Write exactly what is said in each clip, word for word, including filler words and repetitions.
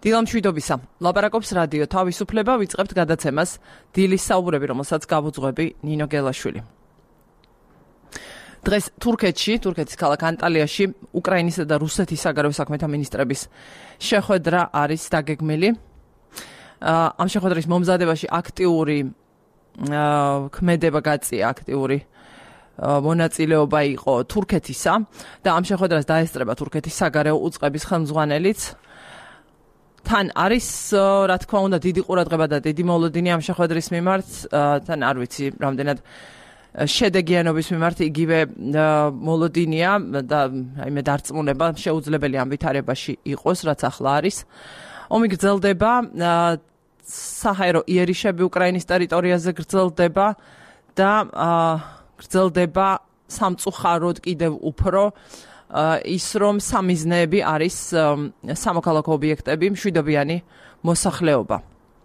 დილამშვიდობისა. ლაპარაკობს რადიო თავისუფლება, ვიწყებთ გადაცემას დილის საუბრები, რომელსაც გავუძღვები ნინო გელაშვილი. დღეს თურქეთში, თურქეთის ქალაქ ანტალიაში, უკრაინისა და რუსეთის საგარეო საქმეთა მინისტრების შეხვედრა არის დაგეგმილი. ამ შეხვედრის მომზადებაში აქტიური ქმედება გაწია, აქტიური მონაწილეობა იყო თურქეთისა და ამ შეხვედრას დაესწრება თურქეთის საგარეო უწყების ხელმძღვანელიც. თან არის, რა თქმა უნდა, დიდი ყურადღება და დიდი მოლოდინი ამ შეხვედრის მიმართ, თან არ ვიცი, რამდენად შედეგიანობის მიმართ იგივე მოლოდინია და აიმე დარწმუნება შეუძლებელი ამ ვითარებაში იყოს, რაც ახლა არის. ომი გრძელდება, საჰაერო იერიშები უკრაინის ტერიტორიაზე გრძელდება და გრძელდება სამწუხაროდ კიდევ უფრო ის რომ სამიზნეები არის სამოქალაქო ობიექტები, მშვიდობიანი მოსახლეობა.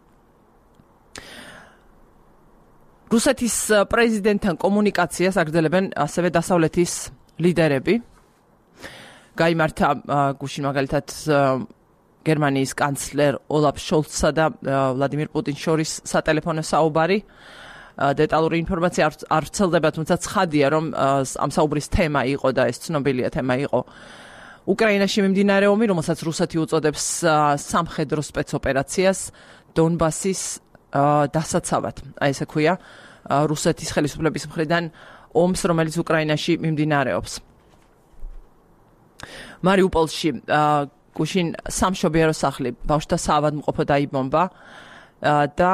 რუსეთის პრეზიდენტთან კომუნიკაციას აგრძელებენ ასევე დასავლეთის ლიდერები. გაიმართა გუშინ მაგალითად გერმანიის კანცლერ ოლაფ შოლცსა და ვლადიმირ პუტინს შორის სატელეფონო საუბარი. დეტალური ინფორმაცია არ ვრცელდება, თუმცა ცხადია, რომ ამ საუბრის თემა იყო და ეს ცნობილია თემა იყო უკრაინაში მიმდინარე ომი, რომელსაც რუსეთი უწოდებს სამხედრო სპეცოპერაციას დონბასის დასაცავად. აი ესე ქვია რუსეთის ხელისუფლების მხრიდან ომს, რომელიც უკრაინაში მიმდინარეობს. მარიუპოლში გუშინ სამშობიარო სახლი ბავშვთა საავადმყოფო დაიბომბა და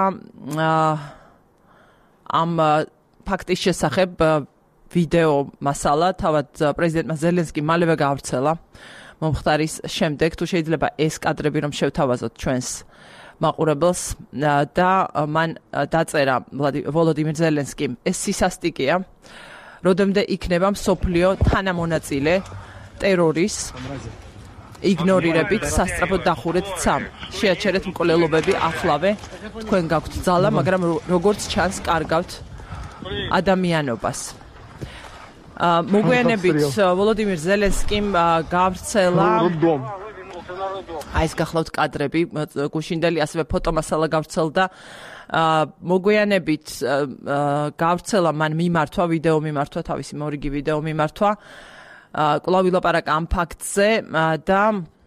ამ ფაქტის შესახებ ვიდეო მასალა თავად პრეზიდენტმა ზელენსკიმ მალევე გაავრცელა მომხდარის შემდეგ. თუ შეიძლება ეს კადრები რომ შევთავაზოთ ჩვენს მაყურებელს და მან დაწერა ვოლოდიმირ ზელენსკიმ, ეს სისასტიკეა, როდემდე იქნება მსოფლიო თანამონაწილე ტერორის იგნორირებით სასწრაფოდ დახურეთ ცამ. შეაჩერეთ მკვლელობები ახლავე, თქვენ გაქვთ ძალა, მაგრამ როგორც ჩანს, კარგავთ ადამიანობას. მოგვიანებით ვოლოდიმირ ზელენსკიმ გავრცელა აი ეს გახლავთ კადრები, გუშინდელი ასევე ფოტომასალა გავრცელდა. მოგვიანებით გავრცელა მან მიმართვა, ვიდეო მიმართვა, თავისი მორიგი ვიდეო მიმართვა. კვლავ ვილაპარაკა ამ ფაქტზე და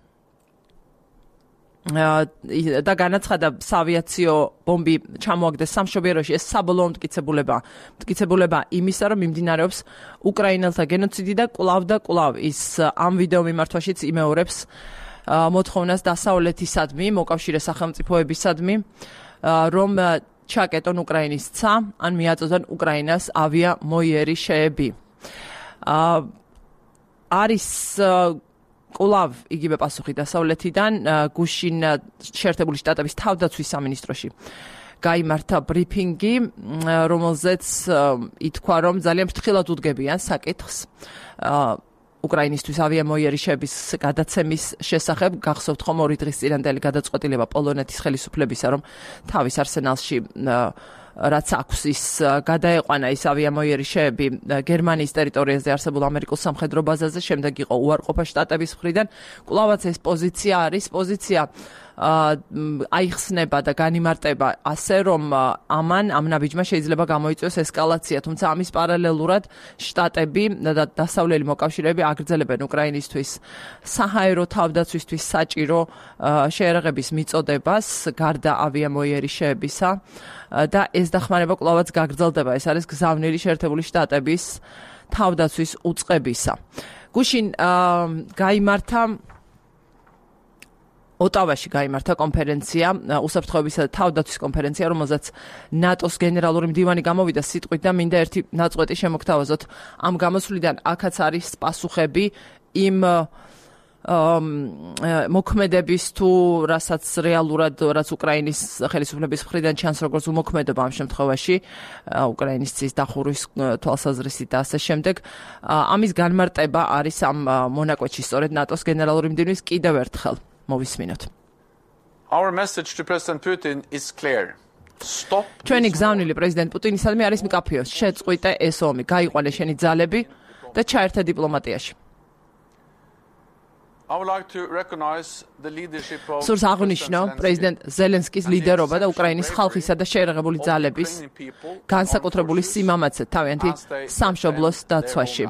და განაცხადა საავიაციო ბომბი ჩამოაგდეს სამშობიაროში. ეს საბოლოო მტკიცებულება მტკიცებულება იმისა, რომ მიმდინარეობს უკრაინელთა გენოციდი და კვლავ და კვლავ ის ამ ვიდეო მიმართვაშიც იმეორებს მოთხოვნას დასავლეთისადმი, მოკავშირე სახელმწიფოებისადმი, რომ ჩაკეტონ უკრაინის ცა, ან მიაწოდონ უკრაინას ავია მოიერიშეები. არის კვლავ იგივე პასუხი დასავლეთიდან. გუშინ შეერთებული შტატების თავდაცვის სამინისტროში გაიმართა ბრიფინგი, რომელზეც ითქვა, რომ ძალიან ფრთხილად უდგებიან საკითხს უკრაინისთვის ავიამოიერიშების გადაცემის შესახებ. გახსოვთ ხომ ორი დღის წინანდელი გადაწყვეტილება პოლონეთის ხელისუფლებისა, რომ თავის არსენალში რაც აქვს ის გადაეყვანა ის ავიამოიერიშეები გერმანიის ტერიტორიაზე არსებულ ამერიკულ სამხედრო ბაზაზე, შემდეგ იყო უარყოფა შტატების მხრიდან. კვლავაც ეს პოზიცია არის, პოზიცია აიხსნება და განიმარტება ასე, რომ ამან ამ ნაბიჯმა შეიძლება გამოიწვიოს ესკალაცია, თუმცა ამის პარალელურად შტატები და დასავლელი მოკავშირეები აგრძელებენ უკრაინისთვის საჰაერო თავდაცვისთვის საჭირო შეერაღების მიწოდებას გარდა ავიამოიერიშეებისა და ეს დახმარება კვლავაც გაგრძელდება. ეს არის გზავნილი შეერთებული შტატების თავდაცვის უწყებისა. გუშინ გაიმართა ოტავაში გაიმართა კონფერენცია, უსაფრთხოებისა და თავდაცვის კონფერენცია, რომელზეც ნატოს გენერალური მდივანი გამოვიდა სიტყვით და მინდა ერთი ნაწყვეტი შემოგთავაზოთ ამ გამოსვლიდან. აქაც არის პასუხები იმ მოქმედების თუ რასაც რეალურად რაც უკრაინის ხელისუფლების მხრიდან ჩანს როგორც უმოქმედობა ამ შემთხვევაში უკრაინის ცის დახურვის თვალსაზრისით და ასე შემდეგ. ამის განმარტება არის ამ მონაკვეთში სწორედ ნატოს გენერალური მდივნის კიდევ ერთხელ მოვისმინოთ. Our message to President Putin is clear. Stop. ჩვენი გზავნილი პრეზიდენტ პუტინისადმი არის მკაფიო. შეწყვიტე ეს ომი, გაიყვანე შენი ძალები და ჩაერთე დიპლომატიაში. I would like to recognize the leadership of სურს აღნიშნო პრეზიდენტ ზელენსკის ლიდერობა და უკრაინის ხალხისა და შეერაღებული ძალების განსაკუთრებული სიმამაცე თავიანთი სამშობლოს დაცვაში.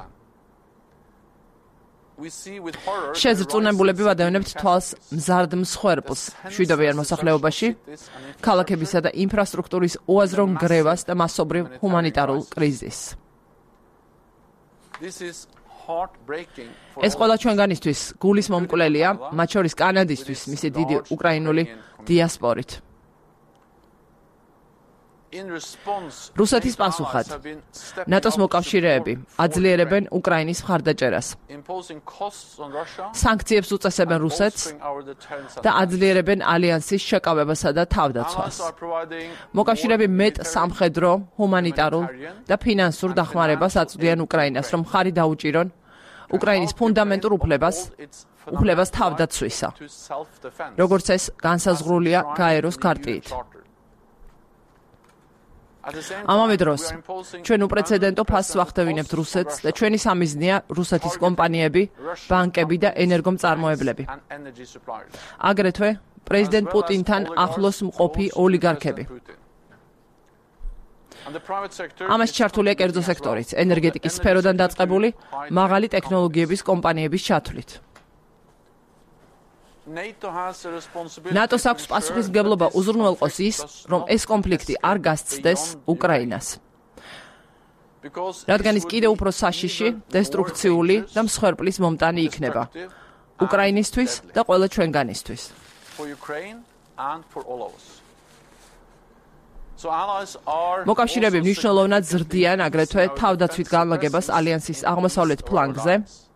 შეზრწუნებულები ვადევნებთ თვალს მზარდ მსხვერპლს მშვიდობიან მოსახლეობაში, ქალაქებისა და ინფრასტრუქტურის უაზრო ნგრევას და მასობრივ ჰუმანიტარულ კრიზისს. ეს ყველა ჩვენგანისთვის გულის მომკვლელია, მათ შორის კანადისთვის, მისი დიდი უკრაინული დიასპორით. რუსეთის პასუხად ნატოს მოკავშირეები აძლიერებენ უკრაინის მხარდაჭერას. სანქციებს უწესებენ რუსეთს და აძლიერებენ ალიანსის შეკავებასა და თავდაცვას. მოკავშირეები მეტ სამხედრო, ჰუმანიტარულ და ფინანსურ დახმარებას აწვდიან უკრაინას, რომ მხარი დაუჭირონ უკრაინის ფუნდამენტურ უფლებას, უფლებას თავდაცვისა, როგორც ეს განსაზღვრულია გაეროს ქარტიით. ამავე დროს ჩვენ უპრეცედენტო ფასს ვახდევინებთ რუსეთს და ჩვენი სამიზნეა რუსეთის კომპანიები, ბანკები და ენერგომწარმოებლები. აგრეთვე პრეზიდენტ პუტინთან ახლოს მყოფი ოლიგარქები. ამას ჩართულია კერძო სექტორიც, ენერგეტიკის სფეროდან დაწყებული მაღალი ტექნოლოგიების კომპანიების ჩათვლით. ნატოს აქვს პასუხისმგებლობა უზრუნველყოს ის, რომ ეს კონფლიქტი არ გასცდეს უკრაინას. რადგან ის კიდევ უფრო საშიში, დესტრუქციული და მსხვერპლის მომტანი იქნება უკრაინისთვის და ყველა ჩვენგანისთვის. მოკავშირეები მნიშვნელოვნად ზრდიან აგრეთვე თავდაცვით განლაგებას ალიანსის აღმოსავლეთ ფლანგზე,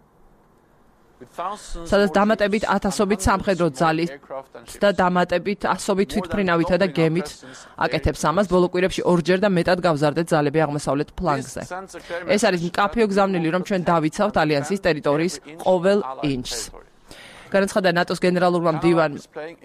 სადაც დამატებით ათასობით სამხედრო ძალით და დამატებით ასობით თვითმფრინავითა და გემით აკეთებს ამას. ბოლო კვირებში ორჯერ და მეტად გავზარდეთ ძალები აღმოსავლეთ ფლანგზე. ეს არის მკაფიო გზავნილი, რომ ჩვენ დავიცავთ ალიანსის ტერიტორიის ყოველ ინჩს. განაცხადა ნატოს გენერალურმა მდივანმა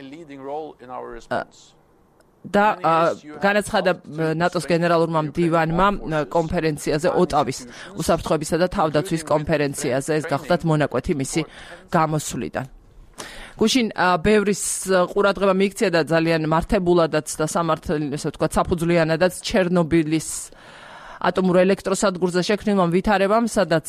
და განაცხადა ნატოს გენერალურმა მდივანმა კონფერენციაზე ოტავის უსაფრთხოებისა და თავდაცვის კონფერენციაზე. ეს გახლდათ მონაკვეთი მისი გამოსვლიდან. გუშინ ბევრის ყურადღება მიიქცია და ძალიან მართებულადაც და სამართლ, ესე ვთქვათ, საფუძვლიანადაც ჩერნობილის ატომურ ელექტროსადგურზე შექმნილმა ვითარებამ, სადაც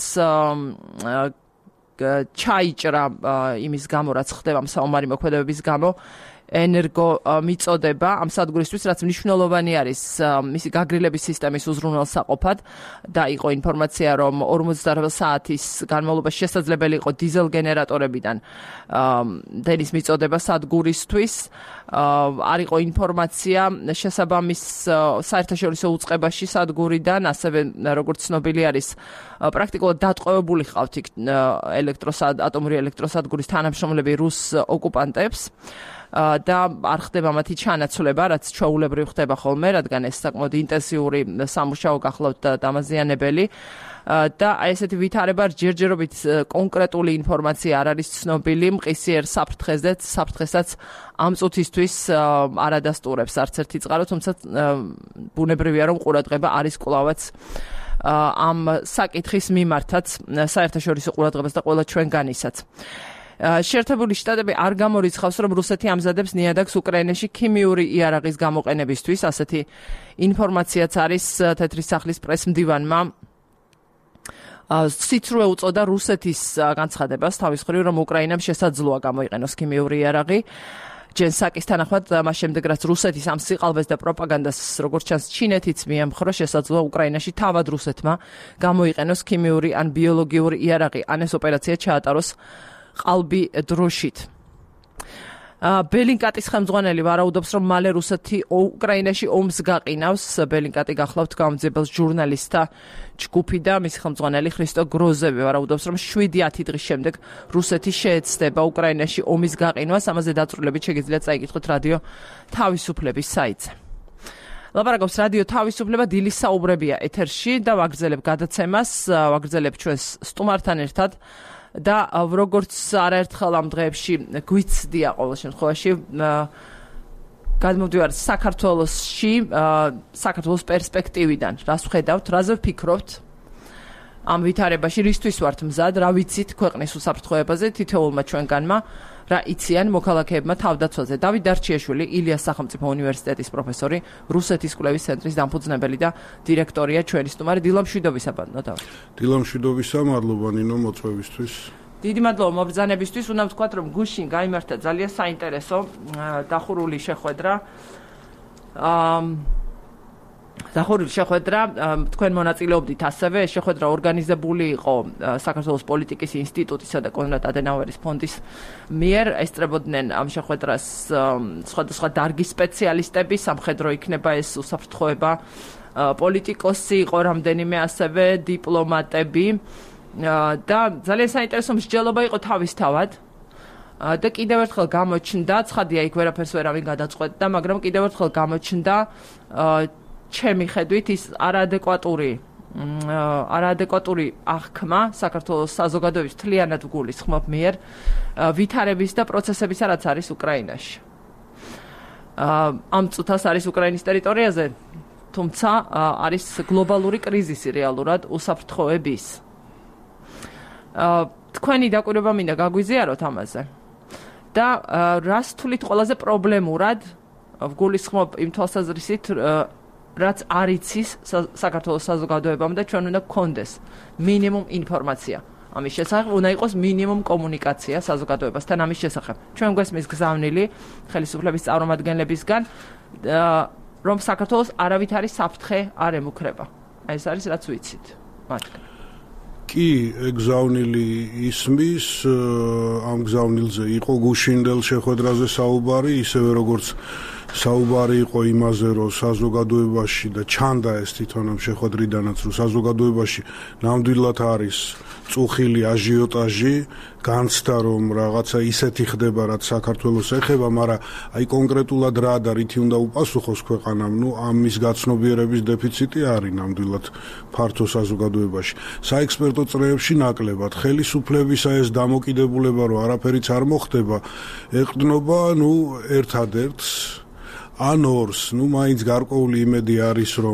ჩაიჭრა იმის გამო, რაც ხდება საომარი მოქმედებების გამო, ენერგო მიწოდება ამ სადგურისთვის, რაც მნიშვნელოვანი არის მისი გაგრილების სისტემის უზრუნველსაყოფად და იყო ინფორმაცია, რომ ორმოცდაოთხ საათის განმავლობაში შესაძლებელი იყო დიზელ გენერატორებიდან დენის მიწოდება სადგურისთვის. არ იყო ინფორმაცია შესაბამის საერთაშორისო უწყებაში სადგურიდან, ასევე როგორც ცნობილი არის, პრაქტიკულად დატყვევებული ყავთ იქ ელექტროსად ატომური ელექტროსადგურის თანამშრომლები რუს ოკუპანტებს. და არ ხდება მათი ჩანაცვლება, რაც ჩვეულებრივ ხდება ხოლმე, რადგან ეს საკმაოდ ინტენსიური სამუშაო გახლავთ და დამაზიანებელი. და აი ესეთი ვითარება ჯერჯერობით კონკრეტული ინფორმაცია არ არის ცნობილი მყისიერ საფრთხეზე, საფრთხესაც ამ წუთისთვის არ ადასტურებს არც ერთი წყარო, თუმცა ბუნებრივია, რომ ყურადღება არის კვლავაც ამ საკითხის მიმართაც, საერთაშორისო ყურადღებას და ყველა ჩვენგანისაც. შეერთებული შტატები არ გამორიცხავს, რომ რუსეთი ამზადებს ნიადაგს უკრაინაში ქიმიური იარაღის გამოყენებისთვის. ასეთი ინფორმაციაც არის თეთრი სახლის პრესმდივანმა სიცრუე უწოდა რუსეთის განცხადებას თავის მხრივ, რომ უკრაინამ შესაძლოა გამოიყენოს ქიმიური იარაღი. ჯენ საკის თანახმად, მას შემდეგ რაც რუსეთის ამ სიყალბეს და პროპაგანდას, როგორც ჩანს, ჩინეთიც მიემხრო, შესაძლოა უკრაინაში თავად რუსეთმა გამოიყენოს ქიმიური ან ბიოლოგიური იარაღი, ან ეს ოპერაცია ჩაატაროს ყალბი დროშით. ბელინკატის ხელმძღვანელი ვარაუდობს, რომ მალე რუსეთი უკრაინაში ომს გაყინავს. ბელინკატი გახლავთ გამძებელს ჟურნალისტთა ჯგუფი და მისი ხელმძღვანელი ხრისტო გროზევი ვარაუდობს, რომ შვიდი ათი დღის შემდეგ რუსეთი შეეცდება უკრაინაში ომის გაყინვას. ამაზე დაწვრილებით შეგიძლიათ წაიკითხოთ რადიო თავისუფლების საიტზე. ლაპარაკობს რადიო თავისუფლება, დილის საუბრებია ეთერში და ვაგრძელებ გადაცემას, ვაგრძელებ ჩვენს სტუმართან ერთად. და როგორც არაერთხელ ამ დღეებში გვიცდია ყოველ შემთხვევაში გადმოვდივართ საქართველოსში, საქართველოს პერსპექტივიდან. რას ვხედავთ, რაზე ვფიქრობთ ამ ვითარებაში რისთვის ვართ მზად, რა ვიცით ქვეყნის უსაფრთხოებაზე, თითოეულმა ჩვენგანმა რა იციან მოქალაქეებმა თავდაცვაზე. დავით დარჩიაშვილი, ილიას სახელმწიფო უნივერსიტეტის პროფესორი, რუსეთის კვლევის ცენტრის დამფუძნებელი და დირექტორია ჩვენი სტუმარი. დილა მშვიდობისა ბატონო დავით. დილა მშვიდობისა, მადლობა ნინო მოწვევისთვის. დიდი მადლობა მობრძანებისთვის. უნდა ვთქვათ, რომ გუშინ გაიმართა ძალიან საინტერესო დახურული შეხვედრა. აა დახურული შეხვედრა, თქვენ მონაწილეობდით ასევე, ეს შეხვედრა ორგანიზებული იყო საქართველოს პოლიტიკის ინსტიტუტისა და კონრად ადენაუერის ფონდის მიერ. ესწრებოდნენ ამ შეხვედრას სხვადასხვა დარგის სპეციალისტები, სამხედრო იქნება ეს უსაფრთხოება, პოლიტიკოსი იყო რამდენიმე, ასევე დიპლომატები და ძალიან საინტერესო მსჯელობა იყო თავისთავად. და კიდევ ერთხელ გამოჩნდა, ცხადია იქ ვერაფერს ვერავინ გადაწყვეტდა, მაგრამ კიდევ ერთხელ გამოჩნდა ჩემი ხედვით ის არაადეკვატური არაადეკვატური აღქმა საქართველოს საზოგადოების მთლიანად გულისხმობ მიერ ვითარების და პროცესებისა, რაც არის უკრაინაში. ამ წუთას არის უკრაინის ტერიტორიაზე, თუმცა არის გლობალური კრიზისი რეალურად უსაფრთხოების. თქვენი დაკვირვება მინდა გაგვიზიაროთ ამაზე. და რას თulit ყველაზე პრობლემურად ვგულისხმობ იმ თვალსაზრისით, რაც არ იცის საქართველოს საზოგადოებამ და ჩვენ უნდა გქონდეს მინიმუმ ინფორმაცია ამის შესახებ, უნდა იყოს მინიმუმ კომუნიკაცია საზოგადოებასთან ამის შესახებ. ჩვენ გვესმის გზავნილი ხელისუფლების წარმომადგენლებისგან, რომ საქართველოს არავითარი საფრთხე არ ემუქრება. ეს არის რაც ვიცით მათგან. კი, გზავნილი ისმის, ამ გზავნილზე იყო გუშინდელ შეხვედრაზე საუბარი, ისევე როგორც საუბარი იყო იმაზე, რომ საზოგადოებაში და ჩანდა ეს თვითონ ამ შეხვედრიდანაც, რომ საზოგადოებაში ნამდვილად არის წუხილი აჟიოტაჟი, განცდა რომ რაღაცა ისეთი ხდება, რაც საქართველოს ეხება, მაგრამ აი კონკრეტულად რა და რითი უნდა უპასუხოს ქვეყანამ, ნუ ამის გაცნობიერების დეფიციტი არის ნამდვილად ფართო საზოგადოებაში. საექსპერტო წრეებში ნაკლებად ხელისუფლებისა ეს დამოკიდებულება, რომ არაფერიც არ მოხდება, ეყრდნობა, ნუ ერთადერთს ან ორს, ნუ მაინც გარკვეული იმედი არის, რომ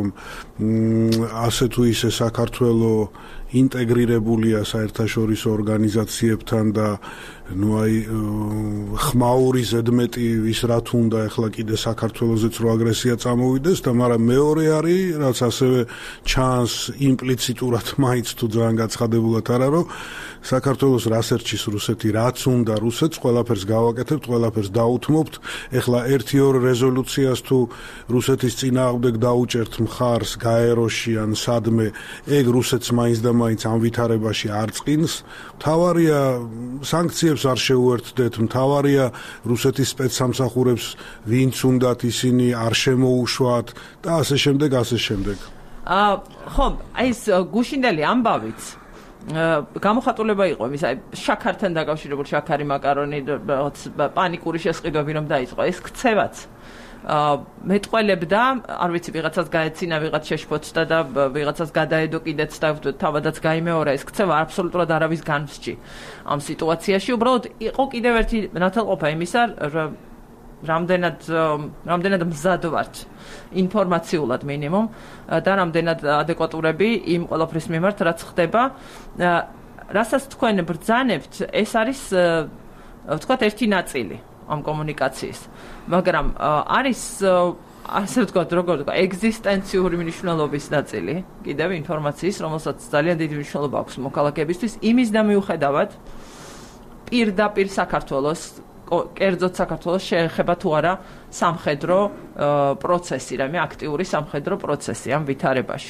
ასე თუ ისე საქართველოს ინტეგრირებულია საერთაშორისო ორგანიზაციებთან და ნუ აი ხმაური ზედმეტი ვის რა თუ უნდა ახლა კიდე საქართველოსაც რო აგრესია წამოვიდეს და მაგრამ მეორე არის, რაც ასევე ჩანს იმპლიციტურად მაინც თუ ძალიან გაცხადებულად არა, რომ საქართველოს რას ერჩის რუსეთი, რაც უნდა რუსეთს, ყველაფერს გავაკეთებთ, ყველაფერს დაუთმობთ. ეხლა ერთი ორ რეზოლუციას თუ რუსეთის წინააღმდეგ დაუჭერთ მხარს გაეროში ან სადმე, ეგ რუსეთს მაინც და მაინც ამ ვითარებაში არ წკინს. მთავარია სანქციებს არ შეუერთდეთ, მთავარია რუსეთის სპეცსამსახურებს ვინც უნდათ ისინი არ შემოუშვათ და ასე შემდეგ, ასე შემდეგ. აა ხო, აი ეს გუშინდელი ამბავიც გამოხატულება იყო იმის, აი შაქართან დაკავშირებული შაქარი, მაკარონი, პანიკური შესყიდვები რომ დაიწყო, ეს ქცევაც მეტყველებდა, არ ვიცი, ვიღაცას გაეცინა, ვიღაც შეშფოთდა და ვიღაცას გადაედო კიდეც და თავადაც გაიმეორა, ეს ქცევა აბსოლუტურად არავის განსჯი ამ სიტუაციაში. უბრალოდ იყო კიდევ ერთი ნათელყოფა იმისა, რამდენად რამდენად მზად ვართ ინფორმაციულად მინიმუმ და რამდენად ადეკვატურები იმ ყველაფრის მიმართ, რაც ხდება. რასაც თქვენ ბრძანებთ, ეს არის ვთქვათ ერთი ნაწილი ამ კომუნიკაციის, მაგრამ არის ასე ვთქვათ, როგორ ვთქვა, ეგზისტენციური მნიშვნელობის ნაწილი კიდევ ინფორმაციის, რომელსაც ძალიან დიდი მნიშვნელობა აქვს მოქალაქეებისთვის, იმის და მიუხედავად პირდაპირ საქართველოს, კერძოდ საქართველოს შეეხება თუ არა სამხედრო პროცესი, რამე აქტიური სამხედრო პროცესი ამ ვითარებაში.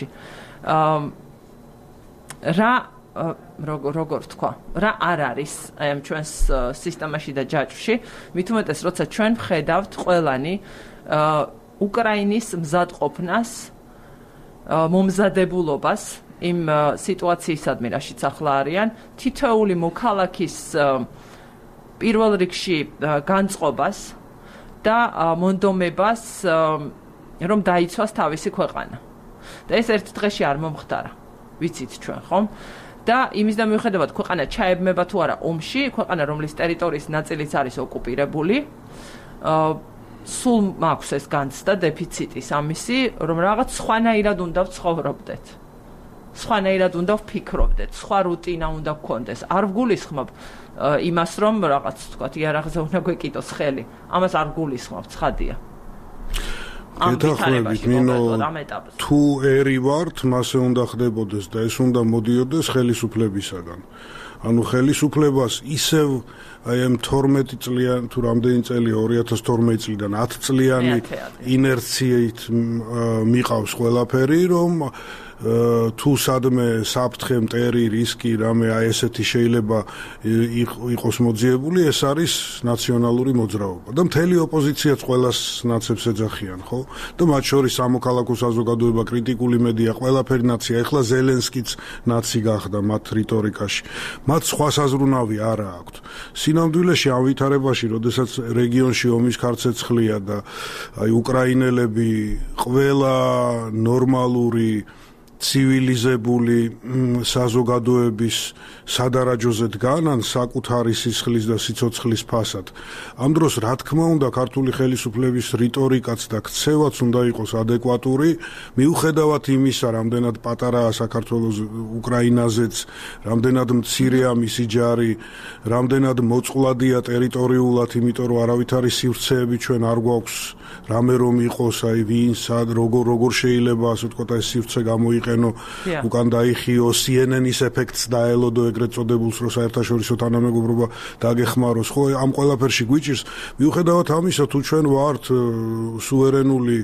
რა როგორ როგორ თქვა, რა არ არის აი ამ ჩვენს სისტემაში და ჯაჭვში, მით უმეტეს, როცა ჩვენ ვხედავთ ყველანი უკრაინის მზადყოფნას, მომზადებულობას იმ სიტუაციისადმი, რაშიც ახლა არიან, თითოეული მოქალაქის პირველ რიგში განწყობას და მონდომებას, რომ დაიცვას თავისი ქვეყანა. და ეს ერთ დღეში არ მომხდარა. ვიცით ჩვენ, ხომ? და იმის და მიუხედავად ქვეყანა ჩაებმება თუ არა ომში, ქვეყანა რომლის ტერიტორიის ნაწილიც არის ოკუპირებული, სულ მაქვს ეს განცდა დეფიციტის ამისი, რომ რაღაც სხვანაირად უნდა ვცხოვრობდეთ. სხვანაირად უნდა ვფიქრობდეთ, სხვა რუტინა უნდა გქონდეს. არ ვგულისხმობ იმას, რომ რაღაც თქვა იარაღზე უნდა გვეკიდოს ხელი. ამას არ ვგულისხმობ, ცხადია. გეთახმებით, ნინო, თუ ერი ვართ, მასე უნდა ხდებოდეს და ეს უნდა მოდიოდეს ხელისუფლებისაგან. ანუ ხელისუფლებას ისევ აი ამ თორმეტი წლიან თუ რამდენი წელი ორი ათას თორმეტი წლიდან ათი წლიანი ინერციით მიყავს ყველაფერი, რომ თუ სადმე საფრთხე მტერი რისკი რამე აი ესეთი შეიძლება იყოს მოძიებული, ეს არის ნაციონალური მოძრაობა და მთელი ოპოზიციაც ყველას ნაცებს ეძახიან, ხო? და მათ შორის სამოქალაქო საზოგადოება, კრიტიკული მედია, ყველაფერი ნაცია. ეხლა ზელენსკიც ნაცი გახდა მათ რიტორიკაში. მათ სხვა საზრუნავი არა აქვთ. სინამდვილეში ამ ვითარებაში, როდესაც რეგიონში ომის ქარცეცხლია და აი უკრაინელები ყველა ნორმალური ცივილიზებული საზოგადოების სადარაჯოზე დგანან საკუთარი სისხლის და სიცოცხლის ფასად. ამ დროს რა თქმა უნდა ქართული ხელისუფლების რიტორიკაც და ქცევაც უნდა იყოს ადეკვატური, მიუხედავად იმისა, რამდენად პატარაა საქართველოს უკრაინაზეც, რამდენად მცირეა მისი ჯარი, რამდენად მოწყვლადია ტერიტორიულად, იმიტომ რომ არავით არის სივრცეები ჩვენ არ გვაქვს რამე რომ იყოს, აი ვინ სად როგორ როგორ შეიძლება ასე ვთქვათ ეს სივრცე გამოიყენოს უკან დაიხიო სი ენ ენის ეფექტს დაელოდო ეგრეთ წოდებულს, რომ საერთაშორისო თანამეგობრობა დაგეხმაროს, ხო, ამ ყველაფერში გვიჭირს. მიუხედავად ამისა, თუ ჩვენ ვართ სუვერენული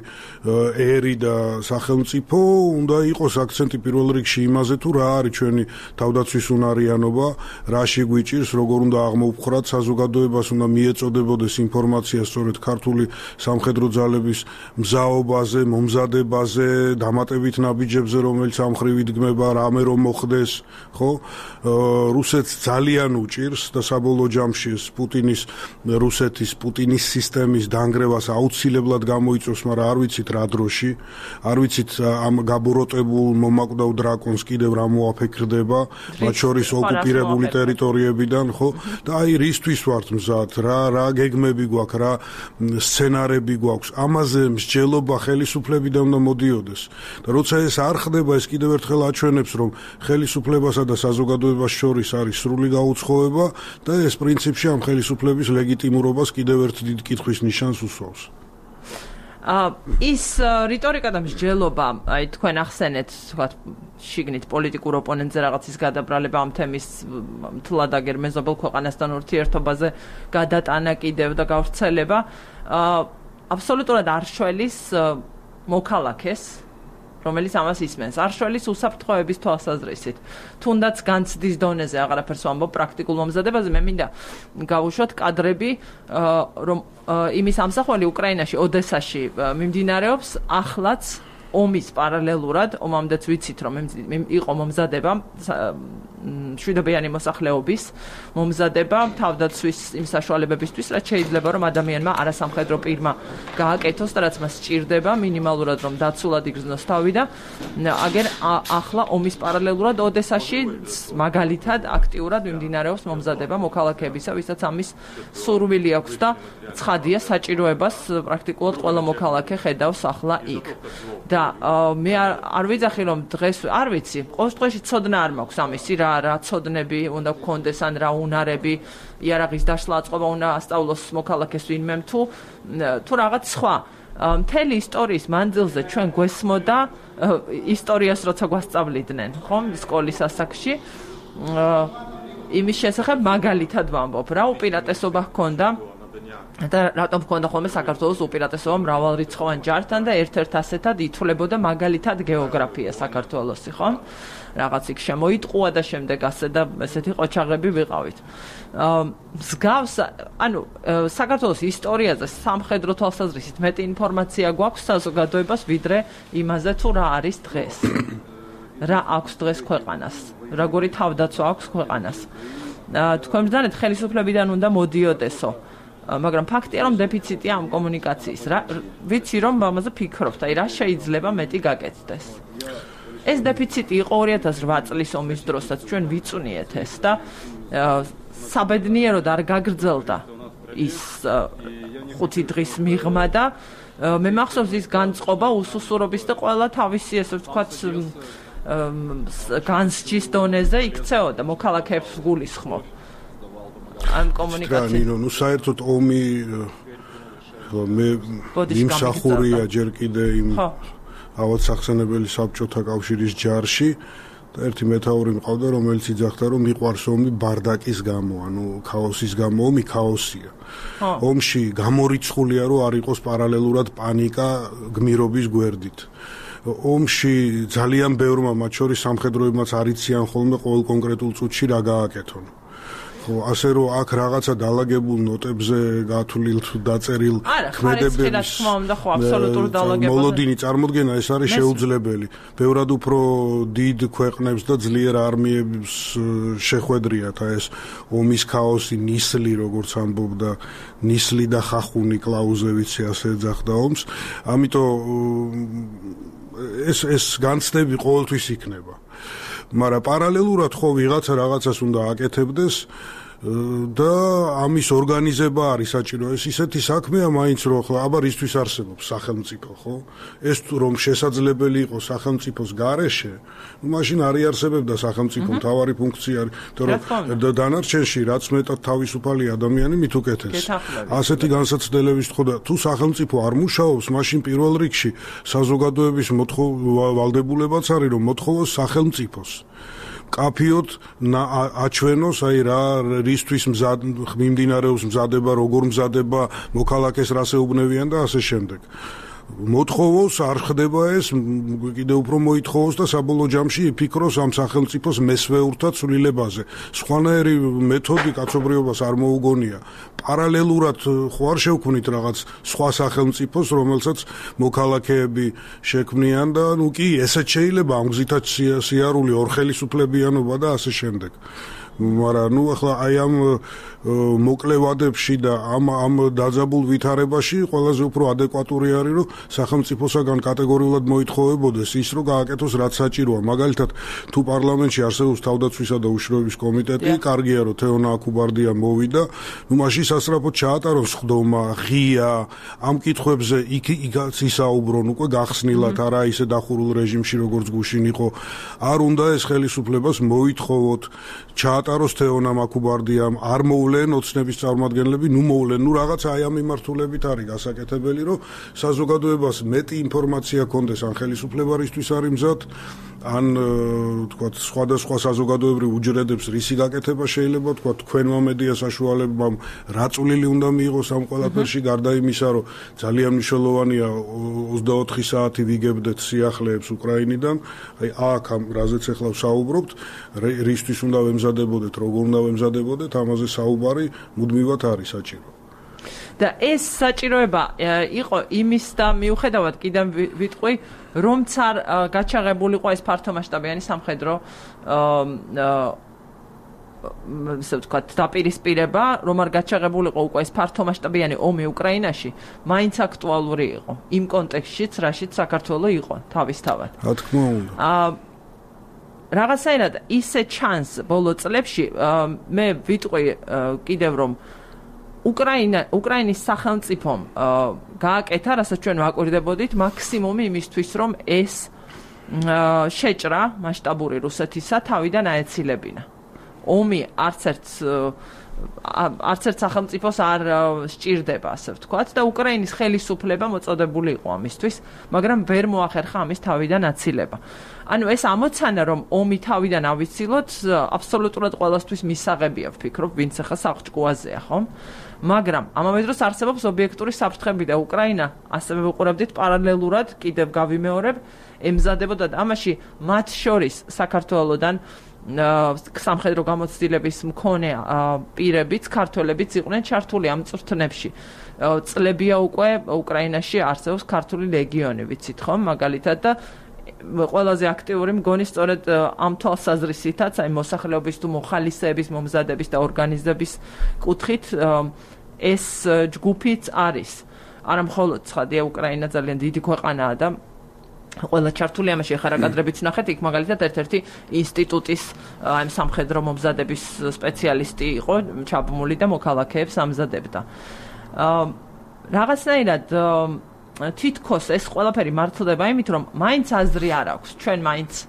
ერი და სახელმწიფო, უნდა იყოს აქცენტი პირველ რიგში იმაზე, თუ რა არის ჩვენი თავდაცვის უნარიანობა, რაში გვიჭირს, როგორ უნდა აღმოვფხრათ საზოგადოებას, უნდა მიეწოდებოდეს ინფორმაცია სწორედ ქართული სამხედრო ძალების მზაობაზე, მომზადებაზე, დამატებით ნაბიჯებზე, რომელიც ამ მხრივ იდგმება, რამე რომ მოხდეს, ხო? რუსეთს ძალიან უჭირს და საბოლოო ჯამში ეს პუტინის რუსეთის პუტინის სისტემის დანგრევას აუცილებლად გამოიწვევს, მაგრამ არ ვიცით რა დროში, არ ვიცით ამ გაბოროტებულ მომაკვდავ დრაკონს კიდევ რა მოაფიქრდება, მათ შორის ოკუპირებული ტერიტორიებიდან, ხო? და აი რისთვის ვართ მზად, რა რა გეგმები გვაქვს, რა სცენარები გვაქვს, ამაზე მსჯელობა ხელისუფლებიდან უნდა მოდიოდეს. და როცა ეს არ ხდება, ეს კიდევ ერთხელ აჩვენებს, რომ ხელისუფლებასა და საზოგადოებას შორის არის სრული გაუცხოება და ეს პრინციპში ამ ხელისუფლების ლეგიტიმურობას კიდევ ერთ დიდ კითხვის ნიშანს უსვავს. ის რიტორიკა და მსჯელობა, აი თქვენ ახსენეთ, თქვათ, შიგნით პოლიტიკურ ოპონენტზე რაღაცის გადაბრალება ამ თემის მთლად აგერ მეზობელ ქვეყანასთან ურთიერთობაზე გადატანა კიდევ და გავრცელება, აბსოლუტურად არ შველის მოქალაქეს, რომელიც ამას ისმენს. არ შველის უსაფრთხოების თვალსაზრისით. თუნდაც განცდის დონეზე აღარაფერს ვამბობ პრაქტიკულ მომზადებაზე, მე მინდა გავუშვათ კადრები, რომ იმის ამსახველი უკრაინაში, ოდესაში მიმდინარეობს, ახლაც ომის პარალელურად, ომამდეც ვიცით, რომ იყო მომზადება მშვიდობიანი მოსახლეობის მომზადება თავდაცვის იმ საშუალებებისთვის, რაც შეიძლება რომ ადამიანმა არასამხედრო პირმა გააკეთოს და რაც მას სჭირდება მინიმალურად რომ დაცულად იგრძნოს თავი და აგერ ახლა ომის პარალელურად ოდესაში მაგალითად აქტიურად მიმდინარეობს მომზადება მოქალაქეებისა, ვისაც ამის სურვილი აქვს და ცხადია საჭიროებას პრაქტიკულად ყველა მოქალაქე ხედავს ახლა იქ. და მე არ ვიძახი რომ დღეს არ ვიცი, ყოველ შემთხვევაში ცოდნა არ მაქვს ამისი რა რა ცოდნები უნდა გქონდეს ან რა უნარები, იარაღის დაშლა აწყობა უნდა ასწავლოს მოქალაქეს ვინმე თუ თუ რაღაც სხვა. მთელი ისტორიის მანძილზე ჩვენ გვესმოდა ისტორიას როცა გვასწავლიდნენ, ხომ, სკოლის ასაკში. იმის შესახებ მაგალითად ვამბობ, რა უპირატესობა ჰქონდა და რატომ ჰქონდა ხოლმე საქართველოს უპირატესობა მრავალრიცხოვან ჯართან და ერთ-ერთ ასეთად ითვლებოდა მაგალითად გეოგრაფია საქართველოსი, ხო? რაღაც იქ შემოიტყუა და შემდეგ ასე და ესეთი ყოჩაღები ვიყავით. მსგავს, ანუ საქართველოს ისტორიაზე სამხედრო თვალსაზრისით მეტი ინფორმაცია გვაქვს საზოგადოებას ვიდრე იმაზე თუ რა არის დღეს. რა აქვს დღეს ქვეყანას, როგორი თავდაცვა აქვს ქვეყანას. თქვენ ბრძანეთ ხელისუფლებიდან უნდა მოდიოდესო. მაგრამ ფაქტია რომ დეფიციტია ამ კომუნიკაციის. რა ვიცი რომ ამაზე ფიქრობთ, აი რა შეიძლება მეტი გაკეთდეს. ეს დეფიციტი იყო ორი ათას რვა წლის ომის დროსაც ჩვენ ვიწვნიეთ ეს და საბედნიეროდ არ გაგრძელდა ის ხუთი დღის მიღმა და მე მახსოვს ის განწყობა უსუსურობის და ყველა თავისი ესე ვთქვათ განსჯის დონეზე იქცეოდა მოქალაქეებს გულისხმობ ამ კომუნიკაციას. ნინო, ნუ საერთოდ ომი მე იმსახურია ჯერ კიდე იმ ავადსახსენებელი საბჭოთა კავშირის ჯარში და ერთი მეთაური მყავდა, რომელიც იძახდა, რომ მიყვარს ომი ბარდაკის გამო, ანუ ქაოსის გამო, ომი ქაოსია. ომში გამორიცხულია, რომ არ იყოს პარალელურად პანიკა გმირობის გვერდით. ომში ძალიან ბევრმა, მათ შორის სამხედროებმაც არ იციან ხოლმე ყოველ კონკრეტულ წუთში რა გააკეთონ. ხო, ასე რომ აქ რაღაცა დაალაგებულ ნოტებზე გათვლილ დაწერილ ქმედების მოლოდინი წარმოდგენა ეს არის შეუძლებელი. ბევრად უფრო დიდ ქვეყნებს და ძლიერ არმიებს შეხვედრიათ ეს ომის ქაოსი, ნისლი, როგორც ამბობდა, ნისლი და ხახუნი კლაუზევიცი ასე ეძახდა ომს. ამიტომ ეს ეს განცდები ყოველთვის იქნება. მაგრამ პარალელურად ხო ვიღაცა რაღაცას უნდა აკეთებდეს და ამის ორგანიზება არის საჭირო. ეს ისეთი საქმეა მაინც რომ ხო აბა რისთვის არსებობს სახელმწიფო, ხო? ეს რომ შესაძლებელი იყოს სახელმწიფოს გარეშე, ну მაშინ არ იარსებებდა სახელმწიფო მთავარი ფუნქცია, იმიტომ რომ დანარჩენში რაც მეტად თავისუფალი ადამიანი მით უკეთეს. ასეთი განსაცდელების ხო და თუ სახელმწიფო არ მუშაობს, მაშინ პირველ რიგში საზოგადოების მოთხოვნა ვალდებულებაც არის რომ მოთხოვოს სახელმწიფოს. კაფიოთ აჩვენოს აი რა რისთვის მზად მიმდინარეობს მზადება, როგორ მზადება, მოქალაქეს რას ეუბნებიან და ასე შემდეგ. მოთხოვოს არ ხდება ეს, კიდევ უფრო მოითხოვოს და საბოლოო ჯამში იფიქროს ამ სახელმწიფოს მესვეურთა ცვლილებაზე. სხვანაირი მეთოდი კაცობრიობას არ მოუგონია. პარალელურად ხო არ შევქმნით რაღაც სხვა სახელმწიფოს, რომელსაც მოქალაქეები შექმნიან და ნუ კი ესეც შეიძლება ამ გზითაც სიარული ორხელისუფლებიანობა და ასე შემდეგ. მაგრამ ნუ ახლა აი ამ მოკლევადებში და ამ ამ დაძაბულ ვითარებაში ყველაზე უფრო ადეკვატური არის რომ სახელმწიფოსაგან კატეგორიულად მოითხოვებოდეს ის რომ გააკეთოს რაც საჭიროა. მაგალითად თუ პარლამენტში არსებობს თავდაცვისა და უშროების კომიტეტი, კარგია რომ თეონა აქუბარდია მოვიდა, ნუ მაშინ სასწრაფოდ ჩაატაროს ხდომა, ღია ამ კითხვებზე იქ იქაც ისაუბრონ უკვე გახსნილად, არა ისე დახურულ რეჟიმში როგორც გუშინ იყო. არ უნდა ეს ხელისუფლებას მოითხოვოთ ჩაატაროს თეონა აქუბარდიამ, არ მოვლენ ოცნების წარმომადგენლები, ნუ მოვლენ, ნუ რაღაცა აი ამ მიმართულებით არის გასაკეთებელი, რომ საზოგადოებას მეტი ინფორმაცია კონდეს ან ხელისუფლებარისთვის არის მზად, ან თქვათ სხვადასხვა საზოგადოებრივ უჯრედებს რისი გაკეთება შეიძლება, თქვათ თქვენმა მედია საშუალებამ რა წვლილი უნდა მიიღოს ამ ყველაფერში, გარდა იმისა, რომ ძალიან მნიშვნელოვანია ოცდაოთხი საათი ვიგებდეთ სიახლეებს უკრაინიდან, აი აქ ამ რაზეც ახლა ვსაუბრობთ, რისთვის უნდა ვემზადებოდეთ, როგორ უნდა ვემზადებოდეთ, ამაზე საუბარი მუდმივად არის საჭირო. და ეს საჭიროება იყო იმის და მიუხედავად კიდევ ვიტყვი, რომც არ გაჩაღებულიყო ეს ფართომასშტაბიანი სამხედრო ისე ვთქვათ, დაპირისპირება, რომ არ გაჩაღებულიყო უკვე ეს ფართომასშტაბიანი ომი უკრაინაში, მაინც აქტუალური იყო იმ კონტექსტშიც, რაშიც საქართველო იყო თავისთავად. რა თქმა უნდა. რაღაცაირად ისე ჩანს ბოლო წლებში, მე ვიტყვი კიდევ რომ უკრაინა უკრაინის სახელმწიფომ გააკეთა, რასაც ჩვენ ვაკვირდებოდით, მაქსიმუმი იმისთვის, რომ ეს შეჭრა მასშტაბური რუსეთისა თავიდან აეცილებინა. ომი არც ერთ არც ერთ სახელმწიფოს არ სჭირდება, ასე ვთქვათ, და უკრაინის ხელისუფლება მოწოდებული იყო ამისთვის, მაგრამ ვერ მოახერხა ამის თავიდან აცილება. ანუ ეს ამოცანა, რომ ომი თავიდან ავიცილოთ, აბსოლუტურად ყველასთვის მისაღებია, ვფიქრობ, ვინც ახლა საყჭკუაზეა, ხომ? მაგრამ ამავე დროს არსებობს ობიექტური საფრთხები და უკრაინა, ასევე ვუყურებდით პარალელურად, კიდევ გავიმეორებ, ემზადებოდა და ამაში მათ შორის საქართველოდან სამხედრო გამოცდილების მქონე პირებიც, ქართველებიც იყვნენ ჩართული ამ წვრთნებში. წლებია უკვე უკრაინაში არსებობს ქართული ლეგიონი, ვიცით ხომ, მაგალითად და ყველაზე აქტიური მგონი სწორედ ამ თვალსაზრისითაც, აი მოსახლეობის თუ მოხალისეების, მომზადების და ორგანიზების კუთხით ეს ჯგუფიც არის. არა მხოლოდ ცხადია, უკრაინა ძალიან დიდი ქვეყანაა და ყველა ჩართული ამაში ახლა კადრებიც ნახეთ, იქ მაგალითად ერთ-ერთი ინსტიტუტის აი სამხედრო მომზადების სპეციალისტი იყო ჩაბმული და მოქალაქეებს ამზადებდა. რაღაცნაირად თითქოს ეს ყველაფერი მართლდება იმით, რომ მაინც აზრი არ აქვს, ჩვენ მაინც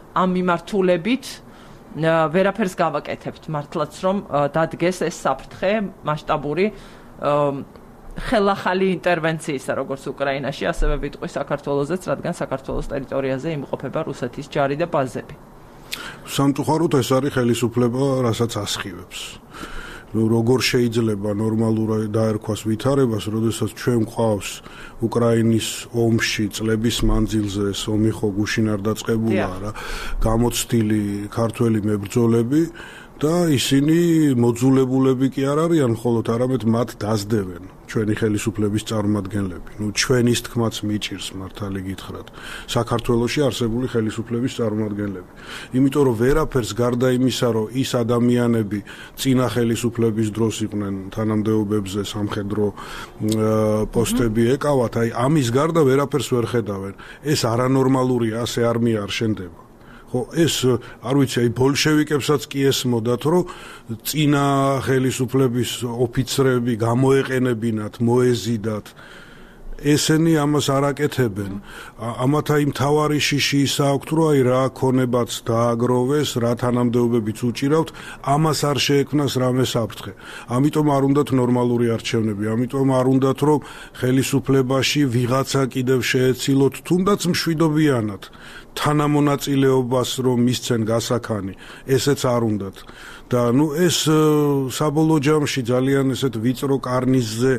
ამ მიმართულებით ვერაფერს გავაკეთებთ მართლაც რომ დადგეს ეს საფრთხე მასშტაბური ხელახალი ინტერვენციისა როგორც უკრაინაში ასევე ვიტყვი საქართველოსაც რადგან საქართველოს ტერიტორიაზე იმყოფება რუსეთის ჯარი და ბაზები. სამწუხაროდ ეს არის ხელისუფლება რასაც ასხივებს. როგორ შეიძლება ნორმალურად დაერქვას ვითარებას, როდესაც ჩვენ გვყავს უკრაინის ომში წლების მანძილზე ეს ომი ხო გუშინ არ დაწყებულა რა, გამოცდილი ქართველი მებრძოლები და ისინი მოძულებულები კი არ არიან, მხოლოდ არამედ მათ დაძდევენ ჩვენი ხელისუფლების წარმომადგენლები. ნუ ჩვენის თქმაც მიჭირს მართალი გითხრათ. საქართველოში არსებული ხელისუფლების წარმომადგენლები. იმიტომ რომ ვერაფერს გარდა იმისა, რომ ის ადამიანები წინა ხელისუფლების დროს იყვნენ თანამდებობებზე სამხედრო პოსტები ეკავათ, აი ამის გარდა ვერაფერს ვერ ხედავენ. ეს არანორმალურია, ასე არმია არ შენდება. ხო ეს არ ვიცი აი ბოლშევიკებსაც კი ესმოდათ რომ წინა ხელისუფლების ოფიცრები გამოეყენებინათ მოეზიდათ ესენი ამას არ აკეთებენ ამათ აი მთავარი შიში ისა აქვთ რომ აი რა ქონებაც დააგროვეს რა თანამდებობებიც უჭირავთ ამას არ შეექმნას რამე საფრთხე ამიტომ არ უნდათ ნორმალური არჩევნები ამიტომ არ უნდათ რომ ხელისუფლებაში ვიღაცა კიდევ შეეცილოთ თუნდაც მშვიდობიანად თანამონაწილეობას რომ მისცენ გასაქანი ესეც არ უნდათ და ნუ ეს საბოლოო ჯამში ძალიან ესეთ ვიწრო კარნიზზე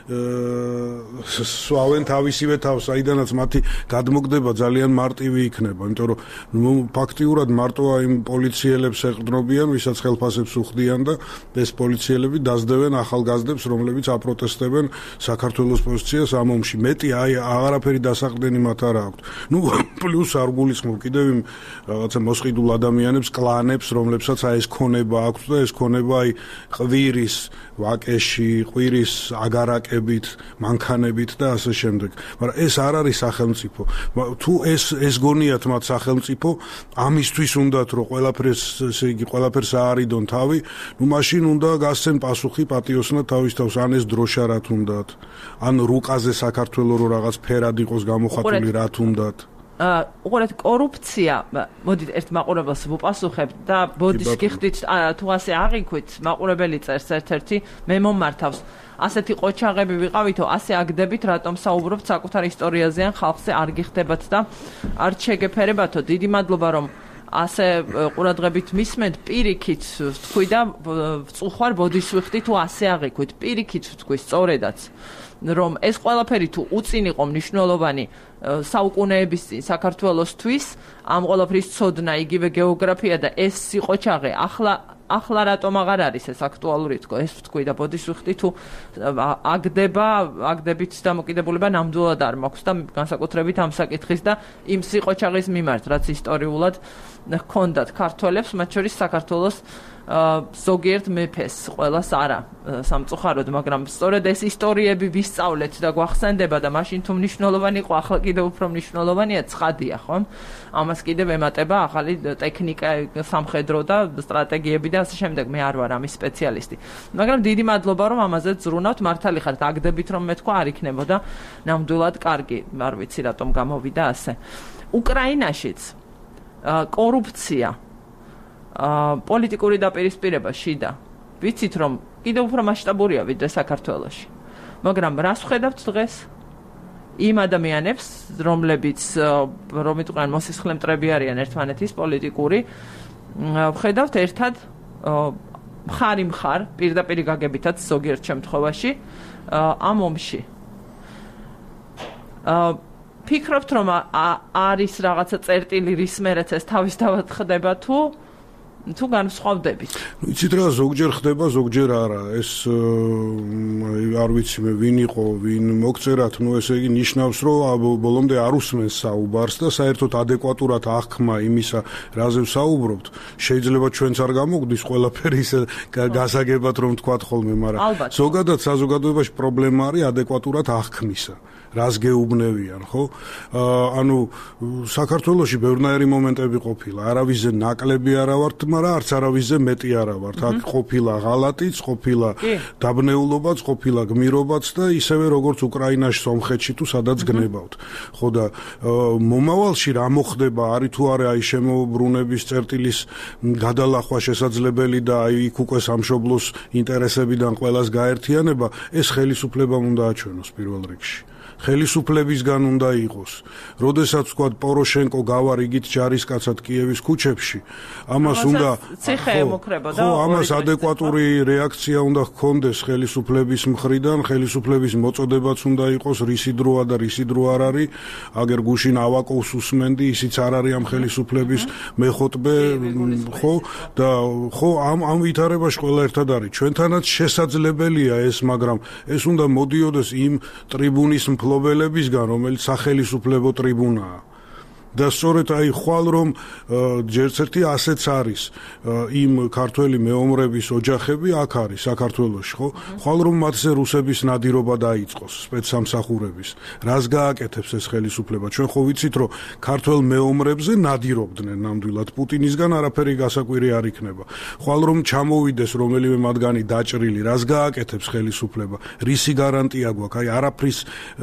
სვავენ თავისივე თავს აიდანაც მათი გადმოგდება ძალიან მარტივი იქნება იმიტომ რომ ნუ ფაქტიურად მარტო აი პოლიციელებს ეყრდნობიან ვისაც ხელფასებს უხდიან და ეს პოლიციელები დაძდევენ ახალგაზრდებს რომლებიც აპროტესტებენ საქართველოს პოზიციას ამ ომში მეტი აი აღარაფერი დასაყრდენი მათ არ აქვს ნუ პლუს არ გულისხმობ კიდევ იმ რაღაცა მოსყიდულ ადამიანებს კლანებს რომლებსაც აი ეს ქონება აქვს და ეს ქონება აი ყვირის ვაკეში ყვირის აგარაკებით მანქანებით და ასე შემდეგ მაგრამ ეს არ არის სახელმწიფო თუ ეს ეს გონიათ მათ სახელმწიფო ამისთვის უნდათ რომ ყველაფერს ესე იგი ყველაფერს აარიდონ თავი ნუ მაშინ უნდა გასცენ პასუხი პატიოსნად თავის თავს ან ეს დროშა რათ უნდათ ან რუკაზე საქართველოს რო რაღაც ფერად იყოს გამოხატული რათ უნდათ უყურეთ კორუფცია მოდით ერთ მაყურებელს ვუპასუხებთ და ბოდის გიხდით თუ ასე აღიქვით მაყურებელი წერს ერთ-ერთი მე მომართავს ასეთი ყოჩაღები ვიყავითო ასე აგდებით რატომ საუბრობთ საკუთარ ისტორიაზე ან ხალხზე არ გიხდებათ და არ შეგეფერებათო დიდი მადლობა რომ ასე ყურადღებით მისმენთ პირიქით თქვი და ვწუხვარ ბოდის ვიხდი თუ ასე აღიქვით პირიქით თქვი სწორედაც რომ ეს ყველაფერი თუ უწინ იყო მნიშვნელოვანი საუკუნეების წინ საქართველოსთვის ამ ყველაფრის ცოდნა იგივე გეოგრაფია და ეს სიყოჩაღე ახლა ახლა რატომ აღარ არის ეს აქტუალური თქო ეს თქვი და ბოდის ვიხდი თუ აგდება აგდებით დამოკიდებულება ნამდვილად არ მაქვს და განსაკუთრებით ამ საკითხის და იმ სიყოჩაღის მიმართ რაც ისტორიულად ჰქონდათ ქართველებს მათ შორის საქართველოს ზოგიერთ მეფეს ყველას არა სამწუხაროდ მაგრამ სწორედ ეს ისტორიები ვისწავლეთ და გვახსენდება და მაშინ თუ მნიშვნელოვანი იყო ახლა კიდევ უფრო მნიშვნელოვანია ცხადია ხომ ამას კიდევ ემატება ახალი ტექნიკა სამხედრო და სტრატეგიები და ასე შემდეგ მე არ ვარ ამის სპეციალისტი მაგრამ დიდი მადლობა რომ ამაზე ზრუნავთ მართალი ხართ აგდებით რომ მე თქვა არ იქნებოდა ნამდვილად კარგი არ ვიცი რატომ გამოვიდა ასე უკრაინაშიც კორუფცია პოლიტიკური დაპირისპირება შიდა ვიცით რომ კიდევ უფრო მასშტაბურია ვიდრე საქართველოში მაგრამ რას ვხედავთ დღეს იმ ადამიანებს რომლებიც რომ იტყვიან მოსისხლემტრები არიან ერთმანეთის პოლიტიკური ვხედავთ ერთად მხარი მხარ პირდაპირ გაგებითაც ზოგიერთ შემთხვევაში ამ ომში ფიქრობთ რომ არის რაღაცა წერტილი რის მერეც ეს თავისთავად ხდება თუ თუ განსხვავდებით. Ვიცით რა ზოგჯერ ხდება, ზოგჯერ არა. ეს არ ვიცი მე ვინ იყო, ვინ მოგწერათ, ნუ ესე იგი ნიშნავს, რომ ბოლომდე არ უსმენს საუბარს და საერთოდ ადეკვატურად აღქმა იმისა, რაზე ვსაუბრობთ. შეიძლება ჩვენც არ გამოგვდის ყველაფერი ისე გასაგებად რომ თქვათ ხოლმე, მაგრამ ზოგადად საზოგადოებაში პრობლემა არის ადეკვატურად აღქმისა. რას გეუბნევიან, ხო? ანუ საქართველოში ბევრნაირი მომენტები ყოფილა. არავის ნაკლები არა ვართ მაგრამ არც არავისზე მეტი არა ვართ. აქ ყოფილა ღალატიც, ყოფილა დაბნეულობაც, ყოფილა გმირობაც და ისევე როგორც უკრაინაში, სომხეთში თუ სადაც გნებავთ. ხო და მომავალში რა მოხდება, არის თუ არა აი შემოbrunების წერტილის გადალახვა შესაძლებელი და აი იქ უკვე სამშობლოს ინტერესებიდან ყველას გაერთიანება, ეს ხელისუფლებამ უნდა აჩვენოს პირველ რიგში. ხელისუფლებისგან უნდა იყოს. როდესაც ვთქვა პოროშენკო გავა რიგით ჯარისკაცად კიევის ქუჩებში, ამას უნდა ხო, ამას ადეკვატური რეაქცია უნდა ჰქონდეს ხელისუფლების მხრიდან, ხელისუფლების მოწოდებაც უნდა იყოს რისი დროა და რისი დრო არ არის. აგერ გუშინ ავაკოვს უსმენდი, ისიც არ არის ამ ხელისუფლების მეხოტბე, ხო და ხო ამ ამ ვითარებაში ყველა ერთად არის. ჩვენთანაც შესაძლებელია ეს, მაგრამ ეს უნდა მოდიოდეს იმ ტრიბუნის მფლობელებისგან, რომელიც სახელისუფლებო ტრიბუნაა. და სწორედ აი ხვალ რომ ჯერც ერთი ასეც არის იმ ქართველი მეომრების ოჯახები აქ არის საქართველოში, ხო? ხვალ რომ მათზე რუსების ნადირობა დაიწყოს, სპეცსამსახურების. რას გააკეთებს ეს ხელისუფლება? ჩვენ ხო ვიცით რომ ქართველ მეომრებზე ნადირობდნენ ნამდვილად პუტინისგან არაფერი გასაკვირი არ იქნება. ხვალ რომ ჩამოვიდეს რომელიმე მათგანი დაჭრილი, რას გააკეთებს ხელისუფლება? რისი გარანტია გვაქვს? აი არაფრის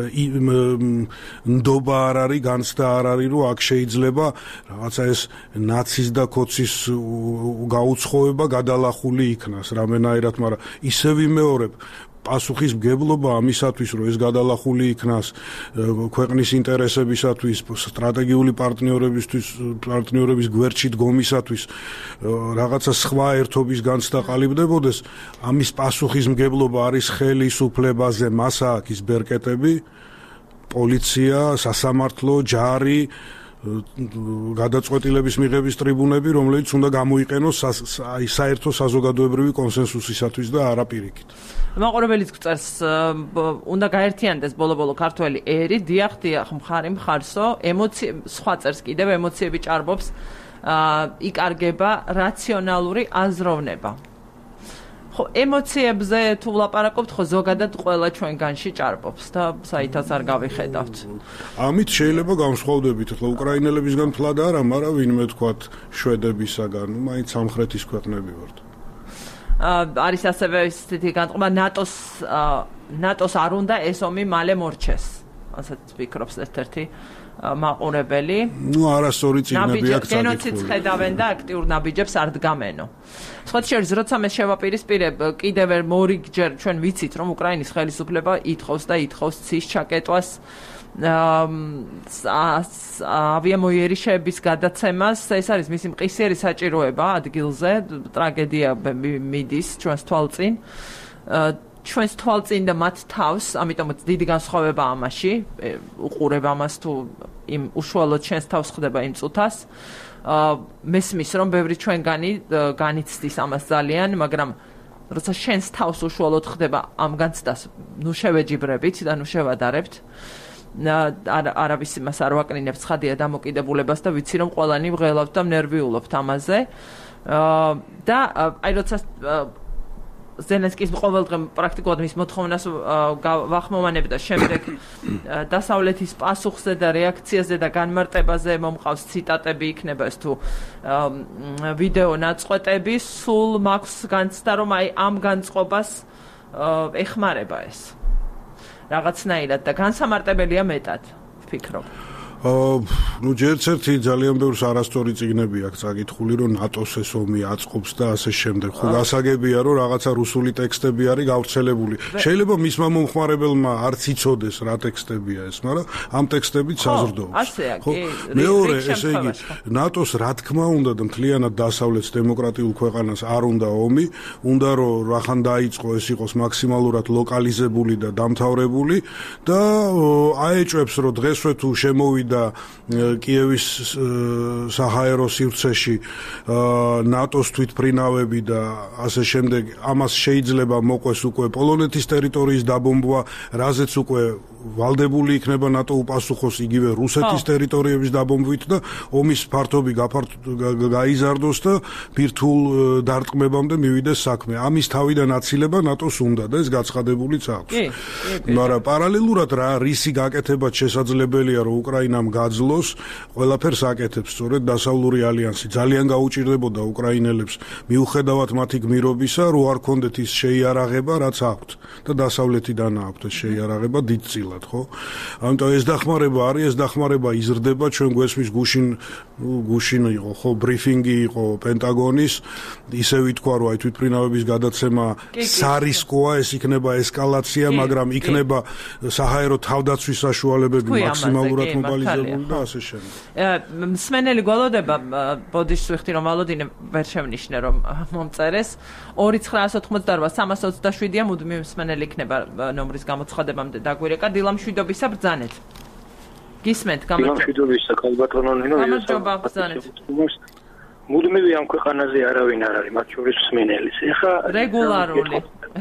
ნდობა არ არის, განცდა არ არის რომ შეიძლება რაღაცა ეს ნაცის და კოცის გაუცხოება გადალახული იქნას რამენაირად, მაგრამ ისე ვიმეორებ პასუხისმგებლობა ამისათვის, რომ ეს გადალახული იქნას ქვეყნის ინტერესებისათვის, სტრატეგიული პარტნიორებისთვის, პარტნიორების გვერდში დგომისათვის, რაღაცა სხვა ერთობის განცდა ყალიბდებოდეს, ამის პასუხისმგებლობა არის ხელისუფლებაზე, მას აქვს ის ბერკეტები, პოლიცია, სასამართლო, ჯარი, გადაწყვეტილების მიღების ტრიბუნები, რომელიც უნდა გამოიყენოს აი საერთო საზოგადოებრივი კონსენსუსისათვის და არა პირიქით. მაყურებელიც გვწერს, უნდა გაერთიანდეს ბოლო-ბოლო ქართველი ერი, დიახ, დიახ, მხარი მხარსო, ემოციები, სხვა წერს კიდევ ემოციები ჭარბობს, იკარგება რაციონალური აზროვნება. ხო, ემოციებზე თუ ვლაპარაკობთ, ხო ზოგადად ყველა ჩვენგანში ჭარბობს და საითაც არ გავიხედავთ. ამით შეიძლება განსხვავდებით, ხო, უკრაინელებისგან თლად არა, მაგრამ ვინმე თქვათ შვედებისაგან, მაინც სამხრეთის ქვეყნები ვართ. არის ასევე ისეთი განწყობა, ნატოს ნატოს არ უნდა ეს ომი მალე მორჩეს. ასეც ვფიქრობს ერთ-ერთი მაყურებელი. ნუ არასწორი წიგნები აქ წაგიხული. გენოციდს ხედავენ და აქტიურ ნაბიჯებს არ დგამენო. სხვა შორის, როცა მე შევაპირისპირებ, კიდევ მორიგჯერ ჩვენ ვიცით, რომ უკრაინის ხელისუფლება ითხოვს და ითხოვს ცის ჩაკეტვას, ავიამოიერიშეების გადაცემას, ეს არის მისი მყისიერი საჭიროება ადგილზე, ტრაგედია მიდის ჩვენს თვალწინ. ჩვენს თვალწინ და მათ თავს, ამიტომაც დიდი განსხვავება ამაში, უყურებ ამას თუ იმ უშუალოდ ჩვენს თავს ხდება იმ წუთას. მესმის რომ ბევრი ჩვენგანი განიცდის ამას ძალიან, მაგრამ როცა შენს თავს უშუალოდ ხდება ამ განცდას, ნუ შევეჯიბრებით და ნუ შევადარებთ. არავის იმას არ ვაკნინებს ცხადია დამოკიდებულებას და ვიცი რომ ყველანი ვღელავთ და ნერვიულობთ ამაზე. და აი როცა ზელენსკის ყოველდღე პრაქტიკულად მის მოთხოვნას ვახმოვანებ და შემდეგ დასავლეთის პასუხზე და რეაქციაზე და განმარტებაზე მომყავს ციტატები, იქნება ეს თუ ვიდეო ნაწყვეტები, სულ მაქვს განცდა რომ აი ამ განწყობას ეხმარება ეს რაღაცნაირად და განსამარტებელია მეტად ვფიქრობ. ნუ ჯერც ერთი ძალიან ბევრს არასწორი წიგნები აქვს წაკითხული, რომ ნატოს ეს ომი აწყობს და ასე შემდეგ. ხო გასაგებია, რომ რაღაცა რუსული ტექსტები არის გავრცელებული. შეიძლება მისმა მომხმარებელმა არც იცოდეს რა ტექსტებია ეს, მაგრამ ამ ტექსტებით საზრდოობს. ხო, მეორე, ესე იგი, ნატოს რა თქმა უნდა და მთლიანად დასავლეთს დემოკრატიულ ქვეყანას არ უნდა ომი, უნდა რომ რახან დაიწყო ეს იყოს მაქსიმალურად ლოკალიზებული და დამთავრებული და აეჭვებს, რომ დღესვე თუ შემოვიდა და კიევის საჰაერო სივრცეში ნატოს თვითფრინავები და ასე შემდეგ, ამას შეიძლება მოყვეს უკვე პოლონეთის ტერიტორიის დაბომბვა, რაზეც უკვე ვალდებული იქნება ნატო უპასუხოს იგივე რუსეთის ტერიტორიების დაბომბვით და ომის ფართობი გაიზარდოს და ბირთვულ დარტყმებამდე მივიდეს საქმე. ამის თავიდან აცილება ნატოს უნდა და ეს გაცხადებულიც აქვს. მაგრამ პარალელურად რა რისი გაკეთებაც შესაძლებელია რომ უკრაინამ გაძლოს, ყველაფერს აკეთებს სწორედ დასავლური ალიანსი. ძალიან გაუჭირდებოდა უკრაინელებს მიუხედავად მათი გმირობისა, რო არ ქონდეთ ის შეიარაღება, რაც აქვთ და დასავლეთიდან აქვთ ეს შეიარაღება დიდწილად, ხო? ამიტომ ეს დახმარება არის, ეს დახმარება იზრდება, ჩვენ გვესმის გუშინ გუშინ იყო, ხო, ბრიფინგი იყო პენტაგონის, ისე ვიტყვა, რომ აი თვითმფრინავების გადაცემა სარისკოა, ეს იქნება ესკალაცია, მაგრამ იქნება საჰაერო თავდაცვის საშუალებები მაქსიმალურად მობილიზებული და ასე შემდეგ. მსმენელი გველოდება, ბოდიშს ვიხდი რომ ვალოდინე ვერ შევნიშნე რომ მომწერეს ორი ცხრაას ოთხმოცდაოთხ სამას ოცდაშვიდია მუდმივი მსმენელი იქნება ნომრის გამოცხადებამდე დაგვირეკა დილამშვიდობისა ბრძანეთ. გისმენთ დილამშვიდობისა ქალბატონო ნინო გამარჯობა ბრძანეთ. მუდმივი ამ ქვეყანაზე არავინ არ არის, მათ შორის მსმენელის. ეხა რეგულარული.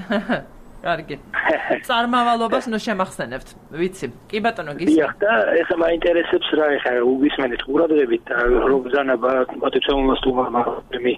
კარგი. წარმავალობას ნუ შემახსენებთ, ვიცი. კი ბატონო გისმენთ. დიახ და ეხა მაინტერესებს რა ეხა უგისმენთ ყურადღებით რომ ბრძანა პატიცემულოსტუმარმა მე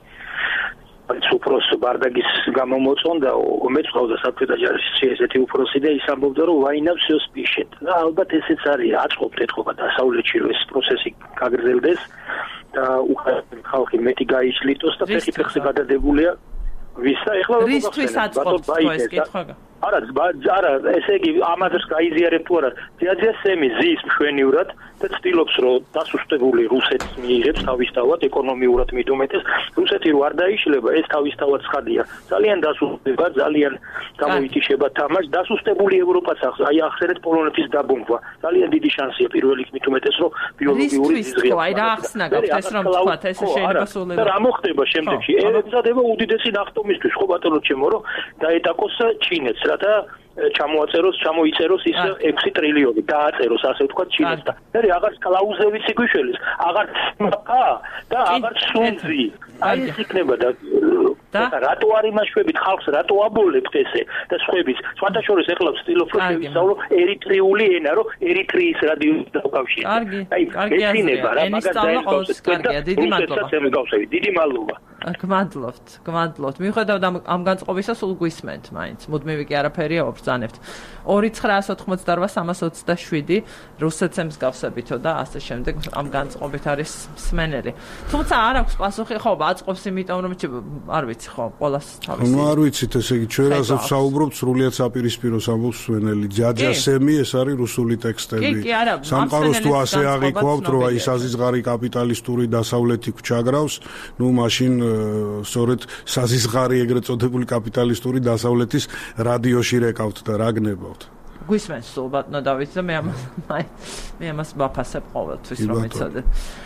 უპროს ბარდაგის გამომოწონდა მეწყავდა საფრთხე ჯარში ესეთი უპროსი და ის ამბობდა რომ ვაინა всё спишет და ალბათ ესეც არის აწყობთ ეთქობა დასავლეთში რომ ეს პროცესი გაგრძელდეს და უკრაინის ხალხი მეტი გაიშლიტოს და ფეხი-ფეხზე გადადებულია ვისა ეხლა რისთვის აწყობთ ეს კითხვა არა არა ესე იგი ამას გაიზიარებ თუ არა ძიაძია სემი ზის მშვენივრად და ცდილობს რომ დასუსტებული რუსეთს მიიღებს თავისთავად ეკონომიურად მიდუმეტეს რუსეთი რო არ დაიშლება ეს თავისთავად ცხადია ძალიან დასუსტება ძალიან გამოიტიშება თამაშ დასუსტებული ევროპაც ახს აი ახსენეთ პოლონეთის დაბომბვა ძალიან დიდი შანსია პირველ რიგით მიდუმეტეს რომ ბიოლოგიური ზიზღია აი რა ახსნა გაქვთ ეს რომ თქვათ ეს შეიძლება სულ და რა მოხდება შემდეგში ემზადება უდიდესი ნახტომისთვის ხო ბატონო ჩემო რომ დაეტაკოს ჩინეთს რათა ჩამოაწეროს, ჩამოიწეროს ის ექვსი ტრილიონი, დააწეროს ასე ვთქვათ ჩინეთს და მე რაღაც კლაუზებიც იგვიშველის, აღარ ხა და აღარ სუნძი. აი ეს იქნება და რატო არ იმაშვებით ხალხს, რატო აბოლებთ ესე და სხვების. სხვადასხვა ეხლა ვცდილობ რომ შევისწავლო ერიტრიული ენა, რომ ერიტრიის რადიოს დაკავშირი. კარგი, კარგი აზრია. ენის სწავლა ყოველთვის კარგია. დიდი მადლობა. დიდი მადლობა. გმადლობთ, გმადლობთ. მიუხედავად ამ განწყობისა სულ გვისმენთ მაინც. მუდმივი კი არაფერია ვბრძანებთ. ორი ცხრაას ოთხმოცდაოთხ სამას ოცდაშვიდი რუსეთს ემსგავსებითო და ასე შემდეგ ამ განწყობით არის მსმენელი. თუმცა არ აქვს პასუხი, ხო, აწყობს იმიტომ რომ არ ვიცი, ხო, ყოველას თავისი. ნუ არ ვიცით, ესე იგი ჩვენ ასე ვსაუბრობთ, სრულიად საპირისპიროს ამბობს მსმენელი. ჯაჯასემი ეს არის რუსული ტექსტები. კი, კი, არა, სამყაროს თუ ასე აღიქვავთ, რომ აი საზიზღარი კაპიტალისტური დასავლეთი გვჩაგრავს, ნუ მაშინ სწორედ საზიზღარი ეგრეთ წოდებული კაპიტალისტური დასავლეთის რადიოში რეკავთ და რა გნებავთ. გვისმენს სულ ბატონო დავით და მე ამას მე ამას ვაფასებ ყოველთვის რომ ეცადე.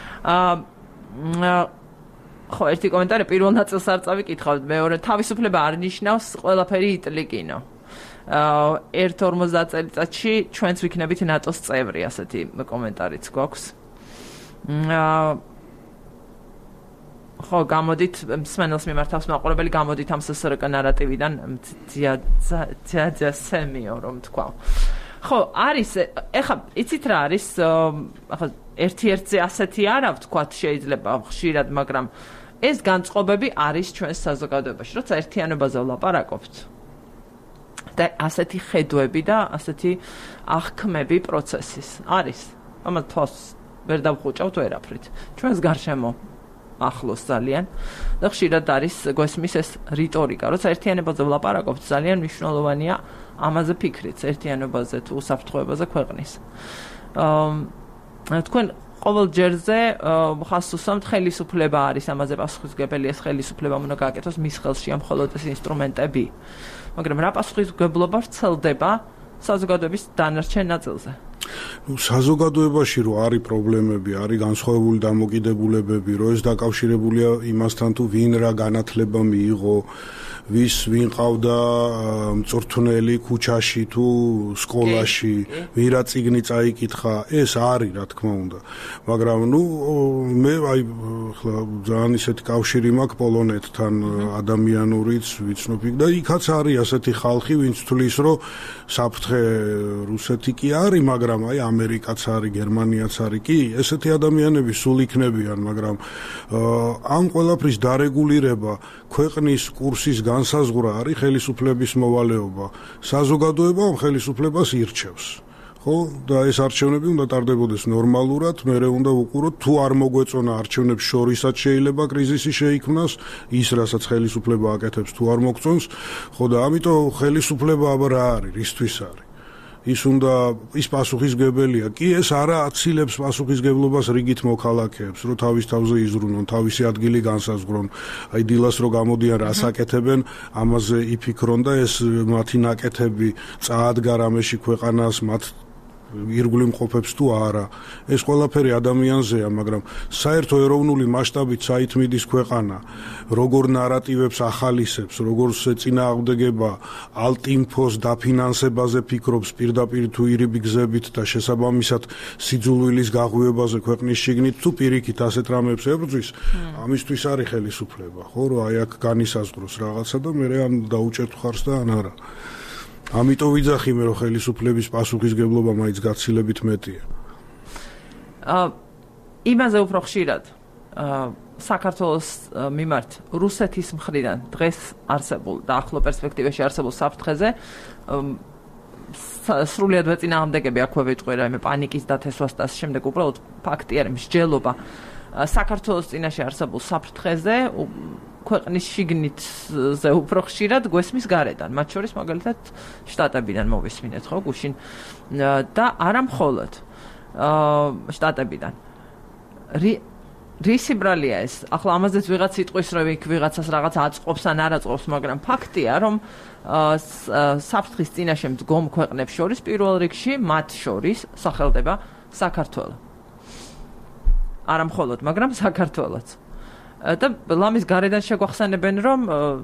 აა ხო, ერთი კომენტარი პირველ ნაწილს არ წავიკითხავთ, მეორე თავისუფლება არ ნიშნავს ყველაფერი იტლიკინო. აა ერთ ორმოცდაათ წელიწადში ჩვენც ვიქნებით ნატოს წევრი, ასეთი კომენტარიც გვაქვს. აა ხო, გამოდით მსმენელს მიმართავს მაყურებელი, გამოდით ამ სსრკ ნარატივიდან ძიაძიასემიო რომ თქვა. ხო, არის, ეხლა იცით რა არის, ახლა ერთ-ერთზე ასეთი არა ვთქვათ შეიძლება ხშირად, მაგრამ ეს განწყობები არის ჩვენს საზოგადოებაში, როცა ერთიანობაზე ვლაპარაკობთ. და ასეთი ხედვები და ასეთი აღქმები პროცესის არის. ამათ თავს ვერ დავხუჭავთ ვერაფრით. ჩვენს გარშემო ახლოს ძალიან და ხშირად არის გვესმის ეს რიტორიკა, როცა ერთიანობაზე ვლაპარაკობთ, ძალიან მნიშვნელოვანია ამაზე ფიქრიც, ერთიანობაზე თუ უსაფრთხოებაზე ქვეყნის. აა თქვენ ყოველ ჯერზე ხას უსვამთ ხელისუფლება არის ამაზე პასუხისმგებელი, ეს ხელისუფლება უნდა გააკეთოს მის ხელშია მხოლოდ ეს ინსტრუმენტები. მაგრამ რა პასუხისმგებლობა ვრცელდება საზოგადოების დანარჩენ ნაწილზე? ნუ საზოგადოებაში რო არის პრობლემები, არის განსხვავებული დამოკიდებულებები, რო ეს დაკავშირებულია იმასთან თუ ვინ რა განათლება მიიღო, ვის ვინ ყავდა მწვრთნელი ქუჩაში თუ სკოლაში, ვირა წიგნი წაიკითხა, ეს არის რა თქმა უნდა. მაგრამ ნუ მე აი ხლა ძალიან ისეთი კავშირი მაქვს პოლონეთთან ადამიანურიც ვიცნობ და იქაც არის ასეთი ხალხი, ვინც თვლის, რომ საფრთხე რუსეთი კი არის, მაგრამ აი ამერიკაც არის, გერმანიაც არის. კი, ესეთი ადამიანები სულ იქნებიან, მაგრამ ამ ყველაფრის დარეგულირება, ქვეყნის კურსის განსაზღვრა არის ხელისუფლების მოვალეობა. საზოგადოება ამ ხელისუფლებას ირჩევს. ხო, და ეს არჩევნები უნდა ტარდებოდეს ნორმალურად, მერე უნდა უყუროთ, თუ არ მოგვეწონა არჩევნებს შორისაც შეიძლება კრიზისი შეიქმნას, ის რასაც ხელისუფლება აკეთებს, თუ არ მოგწონს, ხო და ამიტომ ხელისუფლება აბა რა არის, რისთვის არის? ის უნდა ის პასუხისგებელია. კი, ეს არა აცილებს პასუხისგებლობას რიგით მოქალაქეებს, რომ თავის თავზე იზრუნონ, თავისი ადგილი განსაზღვრონ. აი დილას რო გამოდიან, რას აკეთებენ, ამაზე იფიქრონ და ეს მათი ნაკეთები წაადგა რამეში ქვეყანას, მათ ირგვლივ მყოფებს თუ არა. ეს ყველაფერი ადამიანზეა, მაგრამ საერთო ეროვნული მასშტაბით საით მიდის ქვეყანა, როგორ ნარატივებს ახალისებს, როგორ წინააღმდეგება ალტინფოს დაფინანსებაზე ფიქრობს პირდაპირ თუ ირიბი გზებით და შესაბამისად სიძულვილის გაღვივებაზე ქვეყნის შიგნით თუ პირიქით ასეთ რამებს ებრძვის, ამისთვის არის ხელისუფლება, ხო, რომ აი აქ განისაზღვროს რაღაცა და მე ამ დაუჭერთ ხარს და ან არა. ამიტომ ვიძახი მე რომ ხელისუფლების პასუხისგებლობა მაინც გაცილებით მეტია. აა იმაზე უფრო ხშირად აა საქართველოს მიმართ რუსეთის მხრიდან დღეს არსებულ და ახლო პერსპექტივაში არსებულ საფრთხეზე სრულიად ვეწინააღმდეგები აქვე ვიტყვი რაიმე პანიკის დათესვას და ამ შემდეგ უბრალოდ ფაქტი არის მსჯელობა საქართველოს წინაშე არსებულ საფრთხეზე ქვეყნის შიგნითზე უფრო ხშირად გვესმის გარედან, მათ შორის მაგალითად შტატებიდან მოვისმინეთ, ხო, გუშინ და არა მხოლოდ შტატებიდან. რისი ბრალია ეს? ახლა ამაზეც ვიღაც იტყვის, რომ იქ ვიღაცას რაღაც აწყობს ან არ აწყობს, მაგრამ ფაქტია, რომ საფრთხის წინაშე მდგომ ქვეყნებს შორის პირველ რიგში მათ შორის სახელდება საქართველო. არა მხოლოდ, მაგრამ საქართველოც. და ლამის გარედან შეგვახსენებენ, რომ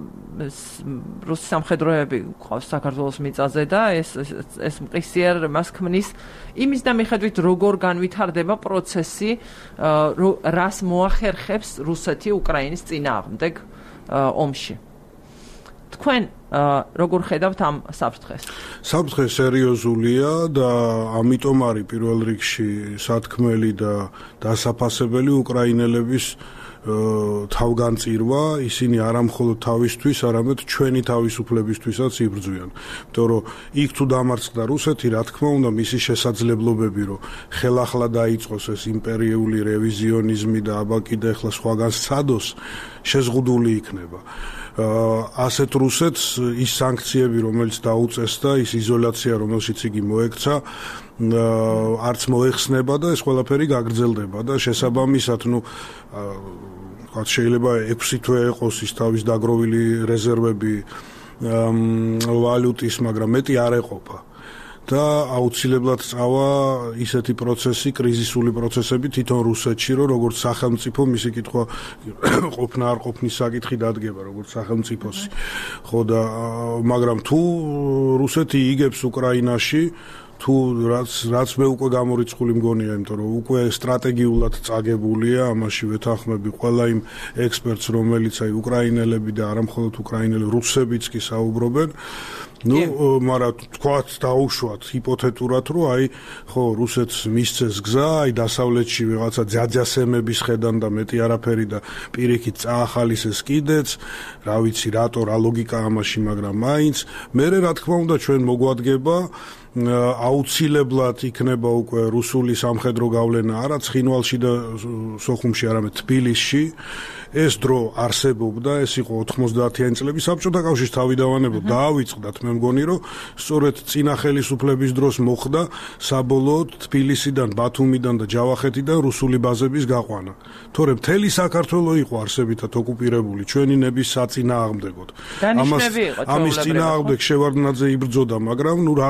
რუსი სამხედროები ყავს საქართველოს მიწაზე და ეს ეს მყისიერ მას ქმნის იმის და მიხედვით როგორ განვითარდება პროცესი, რას მოახერხებს რუსეთი უკრაინის წინააღმდეგ ომში. თქვენ როგორ ხედავთ ამ საფრთხეს? საფრთხე სერიოზულია და ამიტომ არის პირველ რიგში სათქმელი და დასაფასებელი უკრაინელების თავგანწირვა, ისინი არა მხოლოდ თავისთვის, არამედ ჩვენი თავისუფლებისთვისაც იბრძვიან. იმიტომ რომ იქ თუ დამარცხდა რუსეთი, რა თქმა უნდა, მისი შესაძლებლობები, რომ ხელახლა დაიწყოს ეს იმპერიული რევიზიონიზმი და აბა კიდე ახლა სხვაგან სცადოს, შეზღუდული იქნება. ასეთ რუსეთს ის სანქციები, რომელიც დაუწეს და ის იზოლაცია, რომელშიც იგი მოექცა, არც მოეხსნება და ეს ყველაფერი გაგრძელდება და შესაბამისად, ну, რაც შეიძლება ექვსი თვე ეყოს ის თავის დაგროვილი რეზერვები ვალუტის, მაგრამ მეტი არ ეყოფა. და აუცილებლად წავა ისეთი პროცესი, კრიზისული პროცესები თვითონ რუსეთში, რომ როგორც სახელმწიფო მისი კითხვა ყოფნა არ ყოფნის საკითხი დადგება, როგორც სახელმწიფოსი. ხო და მაგრამ თუ რუსეთი იგებს უკრაინაში, თუ რაც რაც მე უკვე გამორიცხული მგონია, იმიტომ რომ უკვე სტრატეგიულად წაგებულია, ამაში ვეთანხმები ყველა იმ ექსპერტს, რომელიც აი უკრაინელები და არა მხოლოდ უკრაინელი, რუსებიც კი საუბრობენ. ну, მაგრამ თქვათ დაუშვათ ჰიპოთეტურად, რომ აი ხო რუსეთს მისცეს გზა, აი დასავლეთში ვიღაცა ძაძასემების ხედან და მეტი არაფერი და პირიქით წაახალისეს კიდეც, რა ვიცი, რატო რა ლოგიკა ამაში, მაგრამ მაინც მე რა თქმა უნდა ჩვენ მოგვადგება აუცილებლად იქნება უკვე რუსული სამხედრო გავლენა არა ცხინვალში და სოხუმში, არამედ თბილისში. ეს დრო არსებობდა, ეს იყო ოთხმოცდაათიანი წლების საბჭოთა კავშირის თავიდანვანებო დაავიწყდათ, მე მგონი, რომ სწორედ წინა ხელისუფლების დროს მოხდა საბოლოოდ თბილისიდან, ბათუმიდან და ჯავახეთიდან რუსული ბაზების გაყვანა. თორემ მთელი საქართველო იყო არსებითად ოკუპირებული ჩვენი ნების საწინააღმდეგოდ. ამას ამის წინააღმდეგ შევარდნაძე იბრძოდა, მაგრამ ნუ რაღაცა გამო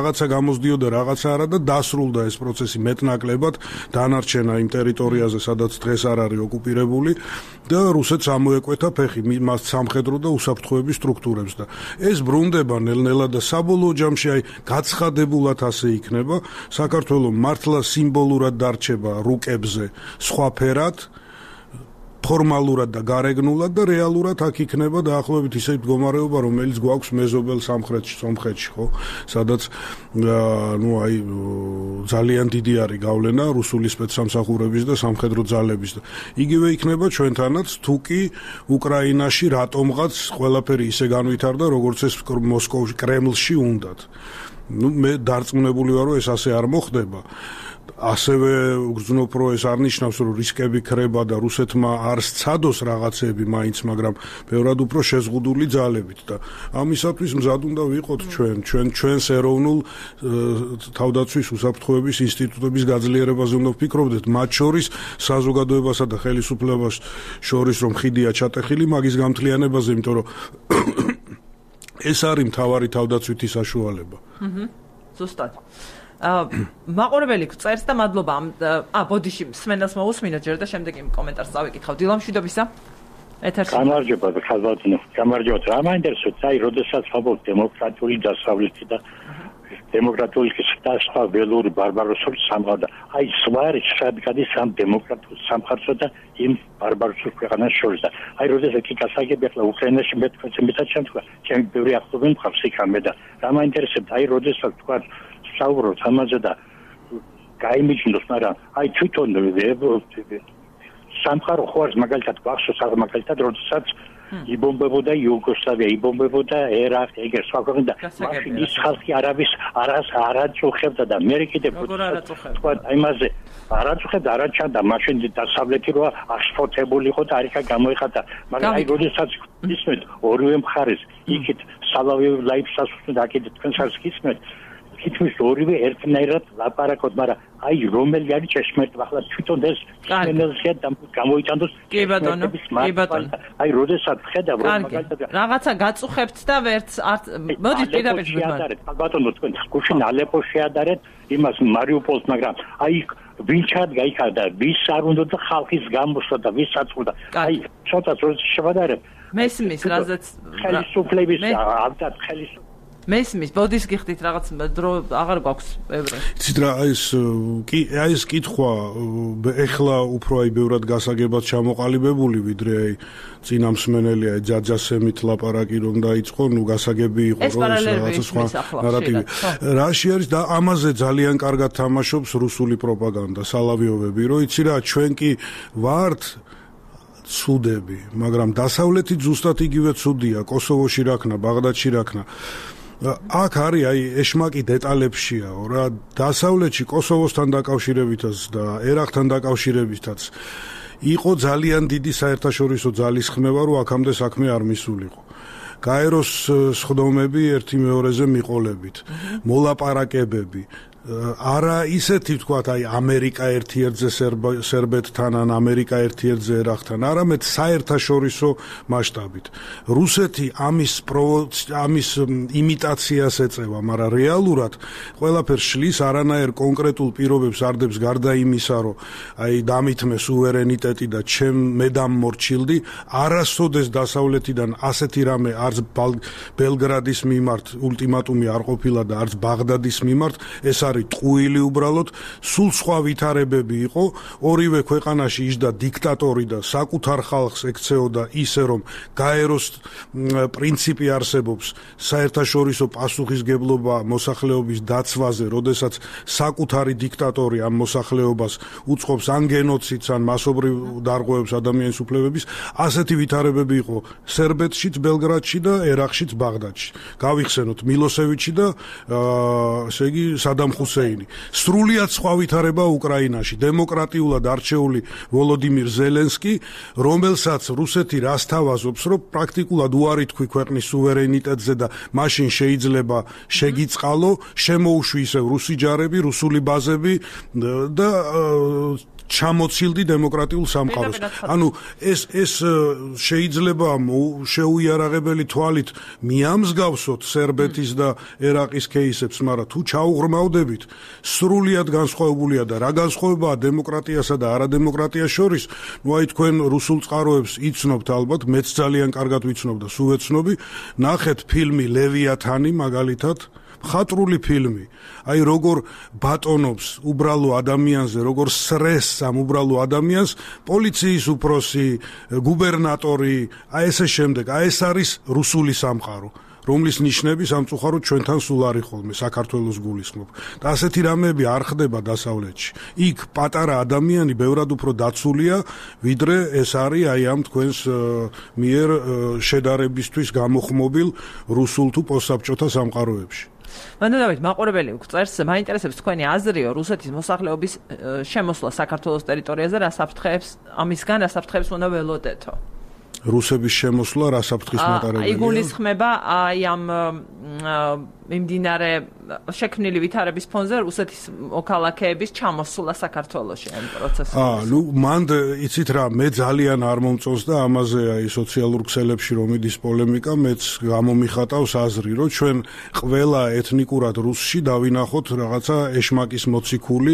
გამოსდიოდა რაღაცა არა და დასრულდა ეს პროცესი მეტნაკლებად დანარჩენა იმ ტერიტორიაზე, სადაც დღეს არ არის ოკუპირებული და რუსეთს ამოეკვეთა ფეხი მას სამხედრო და უსაფრთხოების სტრუქტურებს და ეს ბრუნდება ნელ-ნელა და საბოლოო ჯამში აი გაცხადებულად ასე იქნება, საქართველოს მართლა სიმბოლურად დარჩება რუკებზე სხვა ფერად ფორმალურად და გარეგნულად და რეალურად აქ იქნება დაახლოებით ისეთი მდგომარეობა, რომელიც გვაქვს მეზობელ სამხრეთში, სომხეთში, ხო? სადაც ნუ აი ძალიან დიდი არის გავლენა რუსული სპეცსამსახურების და სამხედრო ძალების და იგივე იქნება ჩვენთანაც, თუ კი უკრაინაში რატომღაც ყველაფერი ისე განვითარდა, როგორც ეს მოსკოვში, კრემლში უნდათ. ნუ მე დარწმუნებული ვარ, რომ ეს ასე არ მოხდება. ასევე გრძნობ, რომ ეს არ ნიშნავს, რომ რისკები ქრება და რუსეთმა არ სცადოს რაღაცები მაინც, მაგრამ ბევრად უფრო შეზღუდული ძალებით და ამისათვის მზად უნდა ვიყოთ ჩვენ, ჩვენ ჩვენს ეროვნულ თავდაცვის უსაფრთხოების ინსტიტუტების გაძლიერებაზე უნდა ვფიქრობდეთ, მათ შორის საზოგადოებასა და ხელისუფლებას შორის, რომ ხიდია ჩატეხილი მაგის გამთლიანებაზე, იმიტომ რომ ეს არის მთავარი თავდაცვითი საშუალება. აჰა. ზუსტად. მაყურებელი წერს და მადლობა. ა ბოდიში სმენელს მოусმინოთ ჯერ და შემდეგ იმ კომენტარს წავიკითხავ. დილა მშვიდობისა. ეთერში. გამარჯობა, ხალბატონო. გამარჯობა. რა მაინტერესებს, აი, როდესაც ვაბობ დემოკრატიული დასავლეთი და დემოკრატიული და სხვა ველური ბარბაროსული სამყარო. აი, სვარი შადგადის ამ დემოკრატიულ სამყაროსა და იმ ბარბაროსულ ქვეყანას შორის და აი, როდესაც კი გასაგები ახლა უკრაინაში მე თქვენ მეცად შემთხვევა, ჩემი ბევრი ახლობელი მყავს იქამდე და რა მაინტერესებს, აი, როდესაც თქვა საუბრობთ ამაზე და გაიმიჯნოს, მაგრამ აი თვითონ სამყარო ხო არის მაგალითად გვახსოვს მაგალითად როდესაც იბომბებოდა იუგოსლავია, იბომბებოდა ერაყი, ეგრე სხვა ქვეყნები და მაშინ ის ხალხი არავის არას არაწუხებდა და მე კიდევ თქვა იმაზე არაწუხებდა, არაჩანდა მაშინ დასავლეთი როა აღშფოთებული იყო და არიქა გამოიხატა, მაგრამ აი როდესაც ისმეთ ორივე მხარეს იქით სალავიო ლაიფსას და აქეთ თქვენ სას ისმეთ თითქმის ორივე ერთნაირად ლაპარაკობთ, მაგრამ აი რომელი არის ჭეშმარიტი, ახლა თვითონ ეს სპენელზეა გამოიტანოს. კი ბატონო, კი ბატონო. აი როდესაც ხედავ რომ მაგალითად რაღაცა გაწუხებთ და ვერც არც მოდი პირდაპირ შეადარეთ. ბატონო თქვენ გუშინ ალეპოს შეადარეთ, იმას მარიუპოლს, მაგრამ აი ვინ ჩადგა იქ და ვის არ უნდა და ხალხის გამოსვლა და ვის აწყვდა. აი ცოტა როდესაც შევადარებ. მესმის, რაზეც ხელისუფლების ალბათ ხელისუფლების მესმის, ბოდის გიხდით რაღაც დრო აღარ გვაქვს ბევრი. იცით რა, ეს კი აი ეს კითხვა ეხლა უფრო აი ბევრად გასაგებად ჩამოყალიბებული, ვიდრე აი წინამსმენელი აი ჯაჯასემით ლაპარაკი რომ დაიწყო, ნუ გასაგები იყო რომ ეს რაღაცა სხვა ნარატივი. რაში არის და ამაზე ძალიან კარგად თამაშობს რუსული პროპაგანდა, სალავიოვები, რომ იცი რა, ჩვენ კი ვართ ცუდები, მაგრამ დასავლეთი ზუსტად იგივე ცუდია, კოსოვოში რაქნა, ბაღდადში რაქნა. აქ არის აი ეშმაკი დეტალებშიაო რა, დასავლეთში კოსოვოსთან დაკავშირებითაც და ერაყთან დაკავშირებითაც იყო ძალიან დიდი საერთაშორისო ძალისხმევა, რომ აქამდე საქმე არ მისულიყო. გაეროს სხდომები ერთი მეორეზე მიყოლებით, მოლაპარაკებები, არა ისეთი ვთქვათ, აი ამერიკა ერთიერთზე სერბეთთან ან ამერიკა ერთიერთზე ერაყთან, არამედ საერთაშორისო მასშტაბით. რუსეთი ამის ამის იმიტაციას ეწევა, მაგრამ რეალურად ყველაფერს შლის, არანაირ კონკრეტულ პირობებს არდებს გარდა იმისა, რომ აი დამითმე სუვერენიტეტი და ჩემ მე დამმორჩილდი, არასოდეს დასავლეთიდან ასეთი რამე არც ბელგრადის მიმართ ულტიმატუმი არ ყოფილა და არც ბაღდადის მიმართ, ეს არის ტყუილი უბრალოდ, სულ სხვა ვითარებები იყო, ორივე ქვეყანაში იჯდა დიქტატორი და საკუთარ ხალხს ექცეოდა ისე რომ გაეროს პრინციპი არსებობს, საერთაშორისო პასუხისგებლობა მოსახლეობის დაცვაზე, როდესაც საკუთარი დიქტატორი ამ მოსახლეობას უწყობს ან გენოციდს, ან მასობრივ დარღვევებს ადამიანის უფლებების, ასეთი ვითარებები იყო სერბეთშიც, ბელგრადში და ერაყშიც, ბაღდადში. გავიხსენოთ მილოსევიჩი და ესე იგი სადამ ხუსეინი. სრულიად სხვა ვითარება უკრაინაში, დემოკრატიულად არჩეული ვოლოდიმირ ზელენსკი, რომელსაც რუსეთი რას თავაზობს, რომ პრაქტიკულად უარი თქვი ქვეყნის სუვერენიტეტზე და მაშინ შეიძლება შეგიწყალო, შემოუშვი ისევ რუსი ჯარები, რუსული ბაზები და ჩამოცილდი დემოკრატიულ სამყაროს. ანუ ეს ეს შეიძლება შეუიარაღებელი თვალით მიამსგავსოთ სერბეთის და ერაყის кейსებს, მაგრამ თუ ჩაუღრმავდებით, სრულიად განსხვავებულია და რა განსხვავებაა დემოკრატიასა და არადემოკრატიას შორის, ნუ აი თქვენ რუსულ წყაროებს იცნობთ ალბათ, მეც ძალიან კარგად ვიცნობ და სულ ვეცნობი, ნახეთ ფილმი ლევიათანი მაგალითად, მხატვრული ფილმი. აი როგორ ბატონობს უბრალო ადამიანზე, როგორ სრესს ამ უბრალო ადამიანს პოლიციის უფროსი, გუბერნატორი, აი ესე შემდეგ, აი ეს არის რუსული სამყარო, რომლის ნიშნები სამწუხაროდ ჩვენთან სულ არის ხოლმე საქართველოს გულისხმობ. და ასეთი რამეები არ ხდება დასავლეთში. იქ პატარა ადამიანი ბევრად უფრო დაცულია, ვიდრე ეს არის აი ამ თქვენს მიერ შედარებისთვის გამოხმობილ რუსულ თუ პოსტსაბჭოთა სამყაროებში. მანდ დავით მაყურებელი გწერს, მაინტერესებს თქვენი აზრიო რუსეთის მოსახლეობის შემოსვლა საქართველოს ტერიტორიაზე, რა საფრთხეებს ამისგან რა საფრთხეებს უნდა ველოდეთო? რუსების შემოსვლა რა საფრთხის მატარებელია? იგულისხმება აი ამ მიმდინარე შექმნილი ვითარების ფონზე რუსეთის მოქალაქეების ჩამოსვლა საქართველოში ამ პროცესში. აა, ნუ მანდ იცით რა, მე ძალიან არ მომწონს და ამაზე აი სოციალურ ქსელებში რომ მიდის პოლემიკა, მეც გამომიხატავს აზრი, რომ ჩვენ ყველა ეთნიკურად რუსში დავინახოთ რაღაცა ეშმაკის მოციქული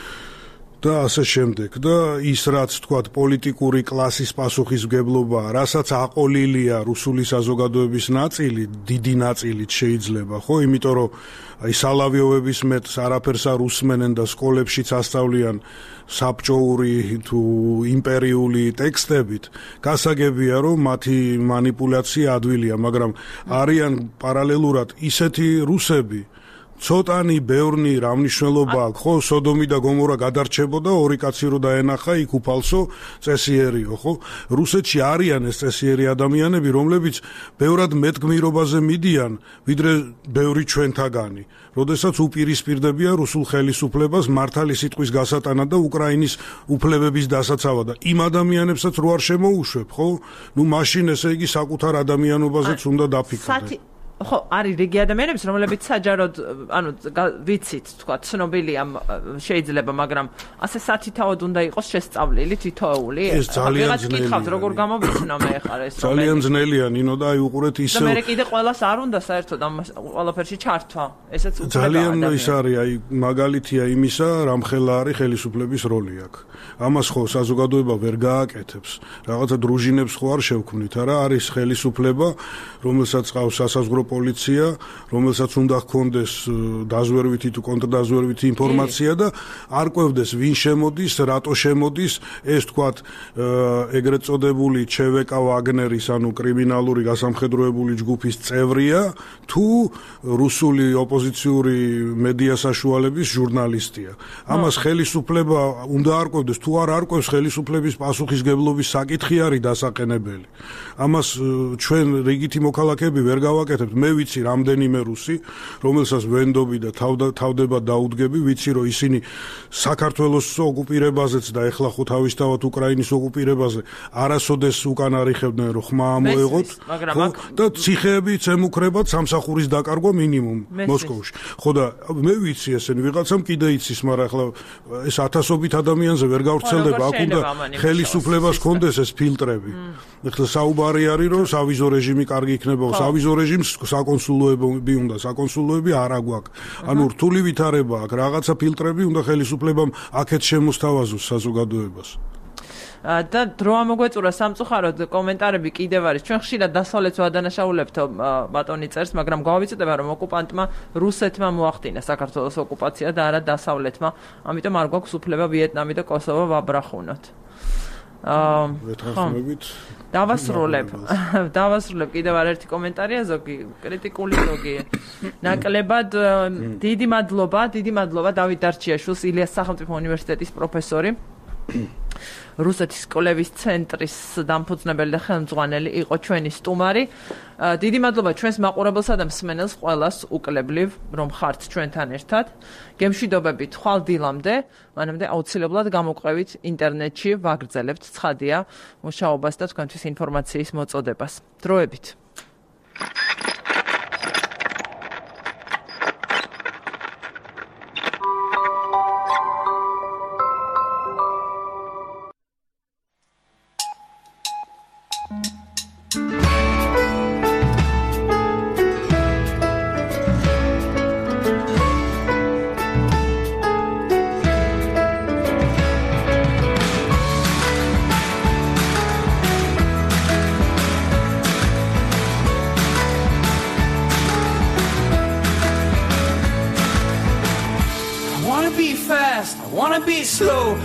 და ასე შემდეგ და ის რაც თქვათ პოლიტიკური კლასის პასუხისმგებლობა, რასაც აყოლილია რუსული საზოგადოების ნაწილი, დიდი ნაწილით შეიძლება, ხო, იმიტომ რომ აი სალავიოვების მეტს არაფერს არ უსმენენ და სკოლებშიც ასწავლიან საბჭოური თუ იმპერიული ტექსტებით, გასაგებია რომ მათი манипуляცია ადვილია, მაგრამ არიან პარალელურად ისეთი რუსები, ცოტანი ბევრნი რა მნიშვნელობა აქვს, ხო, სოდომი და გომორა გადარჩებოდა, ორი კაცი რო დაენახა, იქ უფალსო წესიერიო, ხო? რუსეთში არიან ეს წესიერი ადამიანები, რომლებიც ბევრად მეტ გმირობაზე მიდიან, ვიდრე ბევრი ჩვენთაგანი. როდესაც უპირისპირდებიან რუსულ ხელისუფლებას მართალი სიტყვის გასატანად და უკრაინის უფლებების დასაცავად. და იმ ადამიანებსაც რო არ შემოუშვებ, ხო? ნუ მაშინ ესე იგი საკუთარ ადამიანობაზეც უნდა დაფიქრდეთ. ხო, არის რიგი ადამიანების, რომლებიც საჯაროდ, ანუ ვიცით, თქვა, ცნობილია შეიძლება, მაგრამ ასე სათითაოდ უნდა იყოს შესწავლილი თითოეული. ეს ძალიან ვიღაც კითხავთ, როგორ გამოვიცნო მე ხარ ეს რომელი. ძალიან ძნელია, ნინო და აი უყურეთ ისე. და მე კიდე ყველას არ უნდა საერთოდ ამ ყველაფერში ჩართვა. ესეც უბრალოდ ძალიან ის არის, აი მაგალითია იმისა, რამხელა არის ხელისუფლების როლი აქ. ამას ხო საზოგადოება ვერ გააკეთებს. რაღაცა დრუჟინებს ხო არ შევქმნით, არა, არის ხელისუფლება, რომელსაც ყავს სასაზღვრო პოლიცია, რომელსაც უნდა ჰქონდეს დაზვერვითი თუ კონტრდაზვერვითი ინფორმაცია და არ ყვევდეს ვინ შემოდის, რატო შემოდის, ეს თქვათ ეგრეთ წოდებული ჩევეკა ვაგნერის, ანუ კრიმინალური გასამხედროებული ჯგუფის წევრია, თუ რუსული ოპოზიციური მედია საშუალების ჟურნალისტია. ამას ხელისუფლება უნდა არ ყვევდეს, თუ არ არ ყვევს ხელისუფლების პასუხისგებლობის საკითხი არის დასაყენებელი. ამას ჩვენ რიგითი მოქალაქეები ვერ გავაკეთებთ. მე ვიცი რამდენიმე რუსი, რომელსაც ვენდობი და თავდება დაუდგები, ვიცი რომ ისინი საქართველოს ოკუპირებაზეც და ეხლა ხო თავისთავად უკრაინის ოკუპირებაზე არასოდეს უკან არ იხებდნენ რომ ხმა ამოეღოთ, და ციხეებიც ემუქრებათ სამსახურის დაკარგვა მინიმუმ მოსკოვში. ხო და მე ვიცი ესენი ვიღაცამ კიდე იცის, მაგრამ ეხლა ეს ათასობით ადამიანზე ვერ გავრცელდება, აქ უნდა ხელისუფლებას ჰქონდეს ეს ფილტრები. ეხლა საუბარი არის რომ სავიზო რეჟიმი კარგი იქნება, სავიზო რეჟიმს საკონსულოები უნდა, საკონსულოები არა გვაქვს. ანუ რთული ვითარება აქვს, რაღაცა ფილტრები უნდა ხელისუფლებამ აქეთ შემოსთავაზოს საზოგადოებას. და დრო ამოგვეწურა სამწუხაროდ კომენტარები კიდევ არის. ჩვენ ხშირად დასავლეთს ვადანაშაულებთ, ბატონი წერს, მაგრამ გავავიწოდება რომ ოკუპანტმა რუსეთმა მოახდინა საქართველოს ოკუპაცია და არა დასავლეთმა, ამიტომ არ გვაქვს უფლება ვიეტნამი და კოსოვო ვაბრახუნოთ. აა ვეთანხმებით. დავასრულებ. დავასრულებ კიდევ ერთი კომენტარია, ზოგი კრიტიკული, ზოგი ნაკლებად. დიდი მადლობა, დიდი მადლობა დავით დარჩიაშვილს, ილიას სახელმწიფო უნივერსიტეტის პროფესორი. რუსეთის კვლევის ცენტრის დამფუძნებელი და ხელმძღვანელი იყო ჩვენი სტუმარი. დიდი მადლობა ჩვენს მაყურებელსა და მსმენელს ყველას უკლებლივ, რომ ხართ ჩვენთან ერთად. გემშვიდობებით ხვალ დილამდე, მანამდე აუცილებლად გამოყევით ინტერნეტში, ვაგრძელებთ ცხადია მუშაობას და თქვენთვის ინფორმაციის მოწოდებას. დროებით.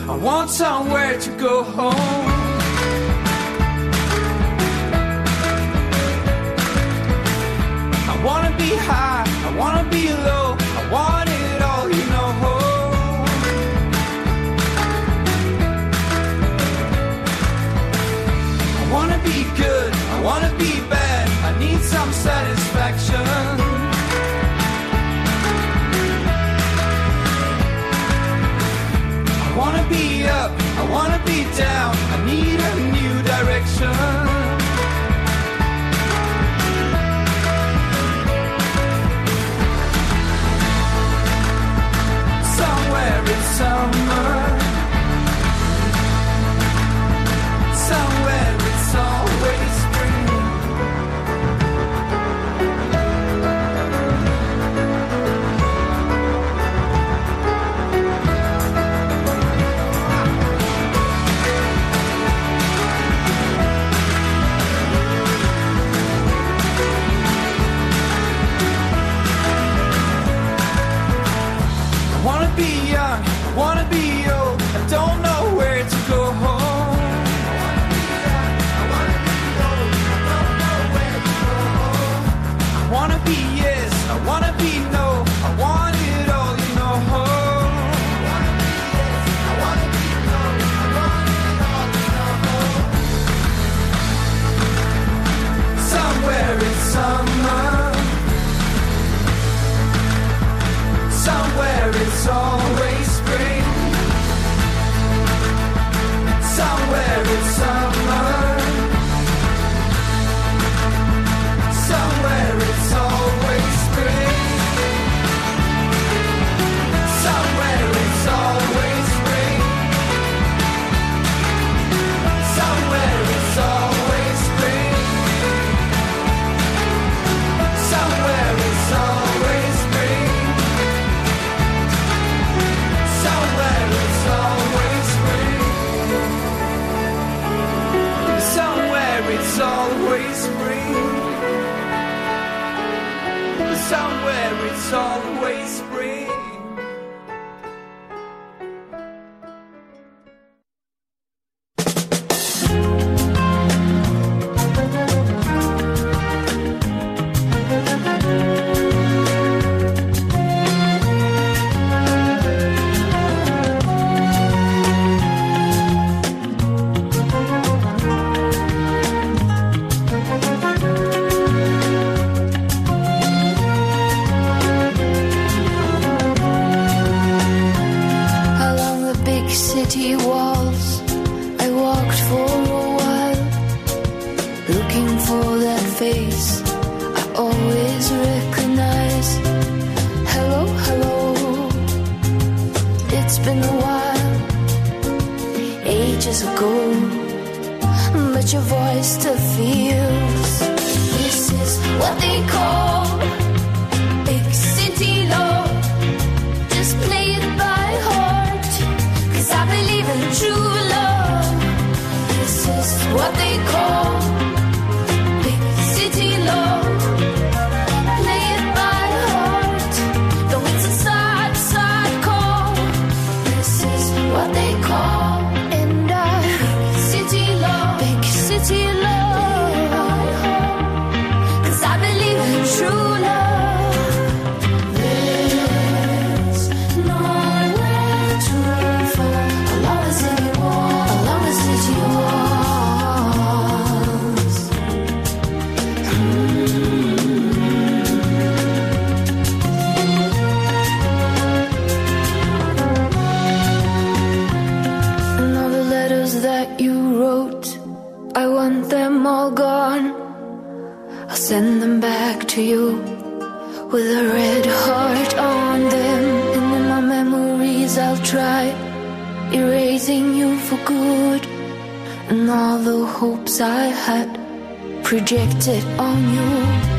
I want somewhere to go home. I wanna be high, I wanna be low, I want it all, you know. I wanna be good, I wanna be bad, I need some satisfaction. I wanna be up, I wanna be down, I need a new direction. Somewhere in summer, somewhere it's always spring. I wanna be young, I wanna be old, I don't know where to go home. I wanna be young, I wanna be old, I don't know where to go home. I wanna be yes, I wanna be no, I want it all, you know. I wanna be yes, I wanna be no, I want it all, you know. Somewhere in summer, somewhere it's always spring. Somewhere it's summer. Somewhere it's always spring. Somewhere it's always spring. Somewhere it's always spring. Somewhere it's always spring. Somewhere it's always spring. Somewhere it's always spring. Somewhere it's always spring. City walls, I walked for a while, looking for that face I always recognize. Hello, hello, it's been a while, ages ago, but your voice still feels. This is what they call big city love. Just play it by heart, 'cause I believe in true love. This is what they call big city love. Play it by heart, though it's a sad, sad call. This is what they call and I big city love, big city love. 'Cause I believe in true love. There's nowhere to fall along the city wall, along the city walls. Mm. And all the letters that you wrote, I want them all gone. I'll send them back to you with a red heart on them. And in my memories I'll try erasing you for good, and all the hopes I had projected on you.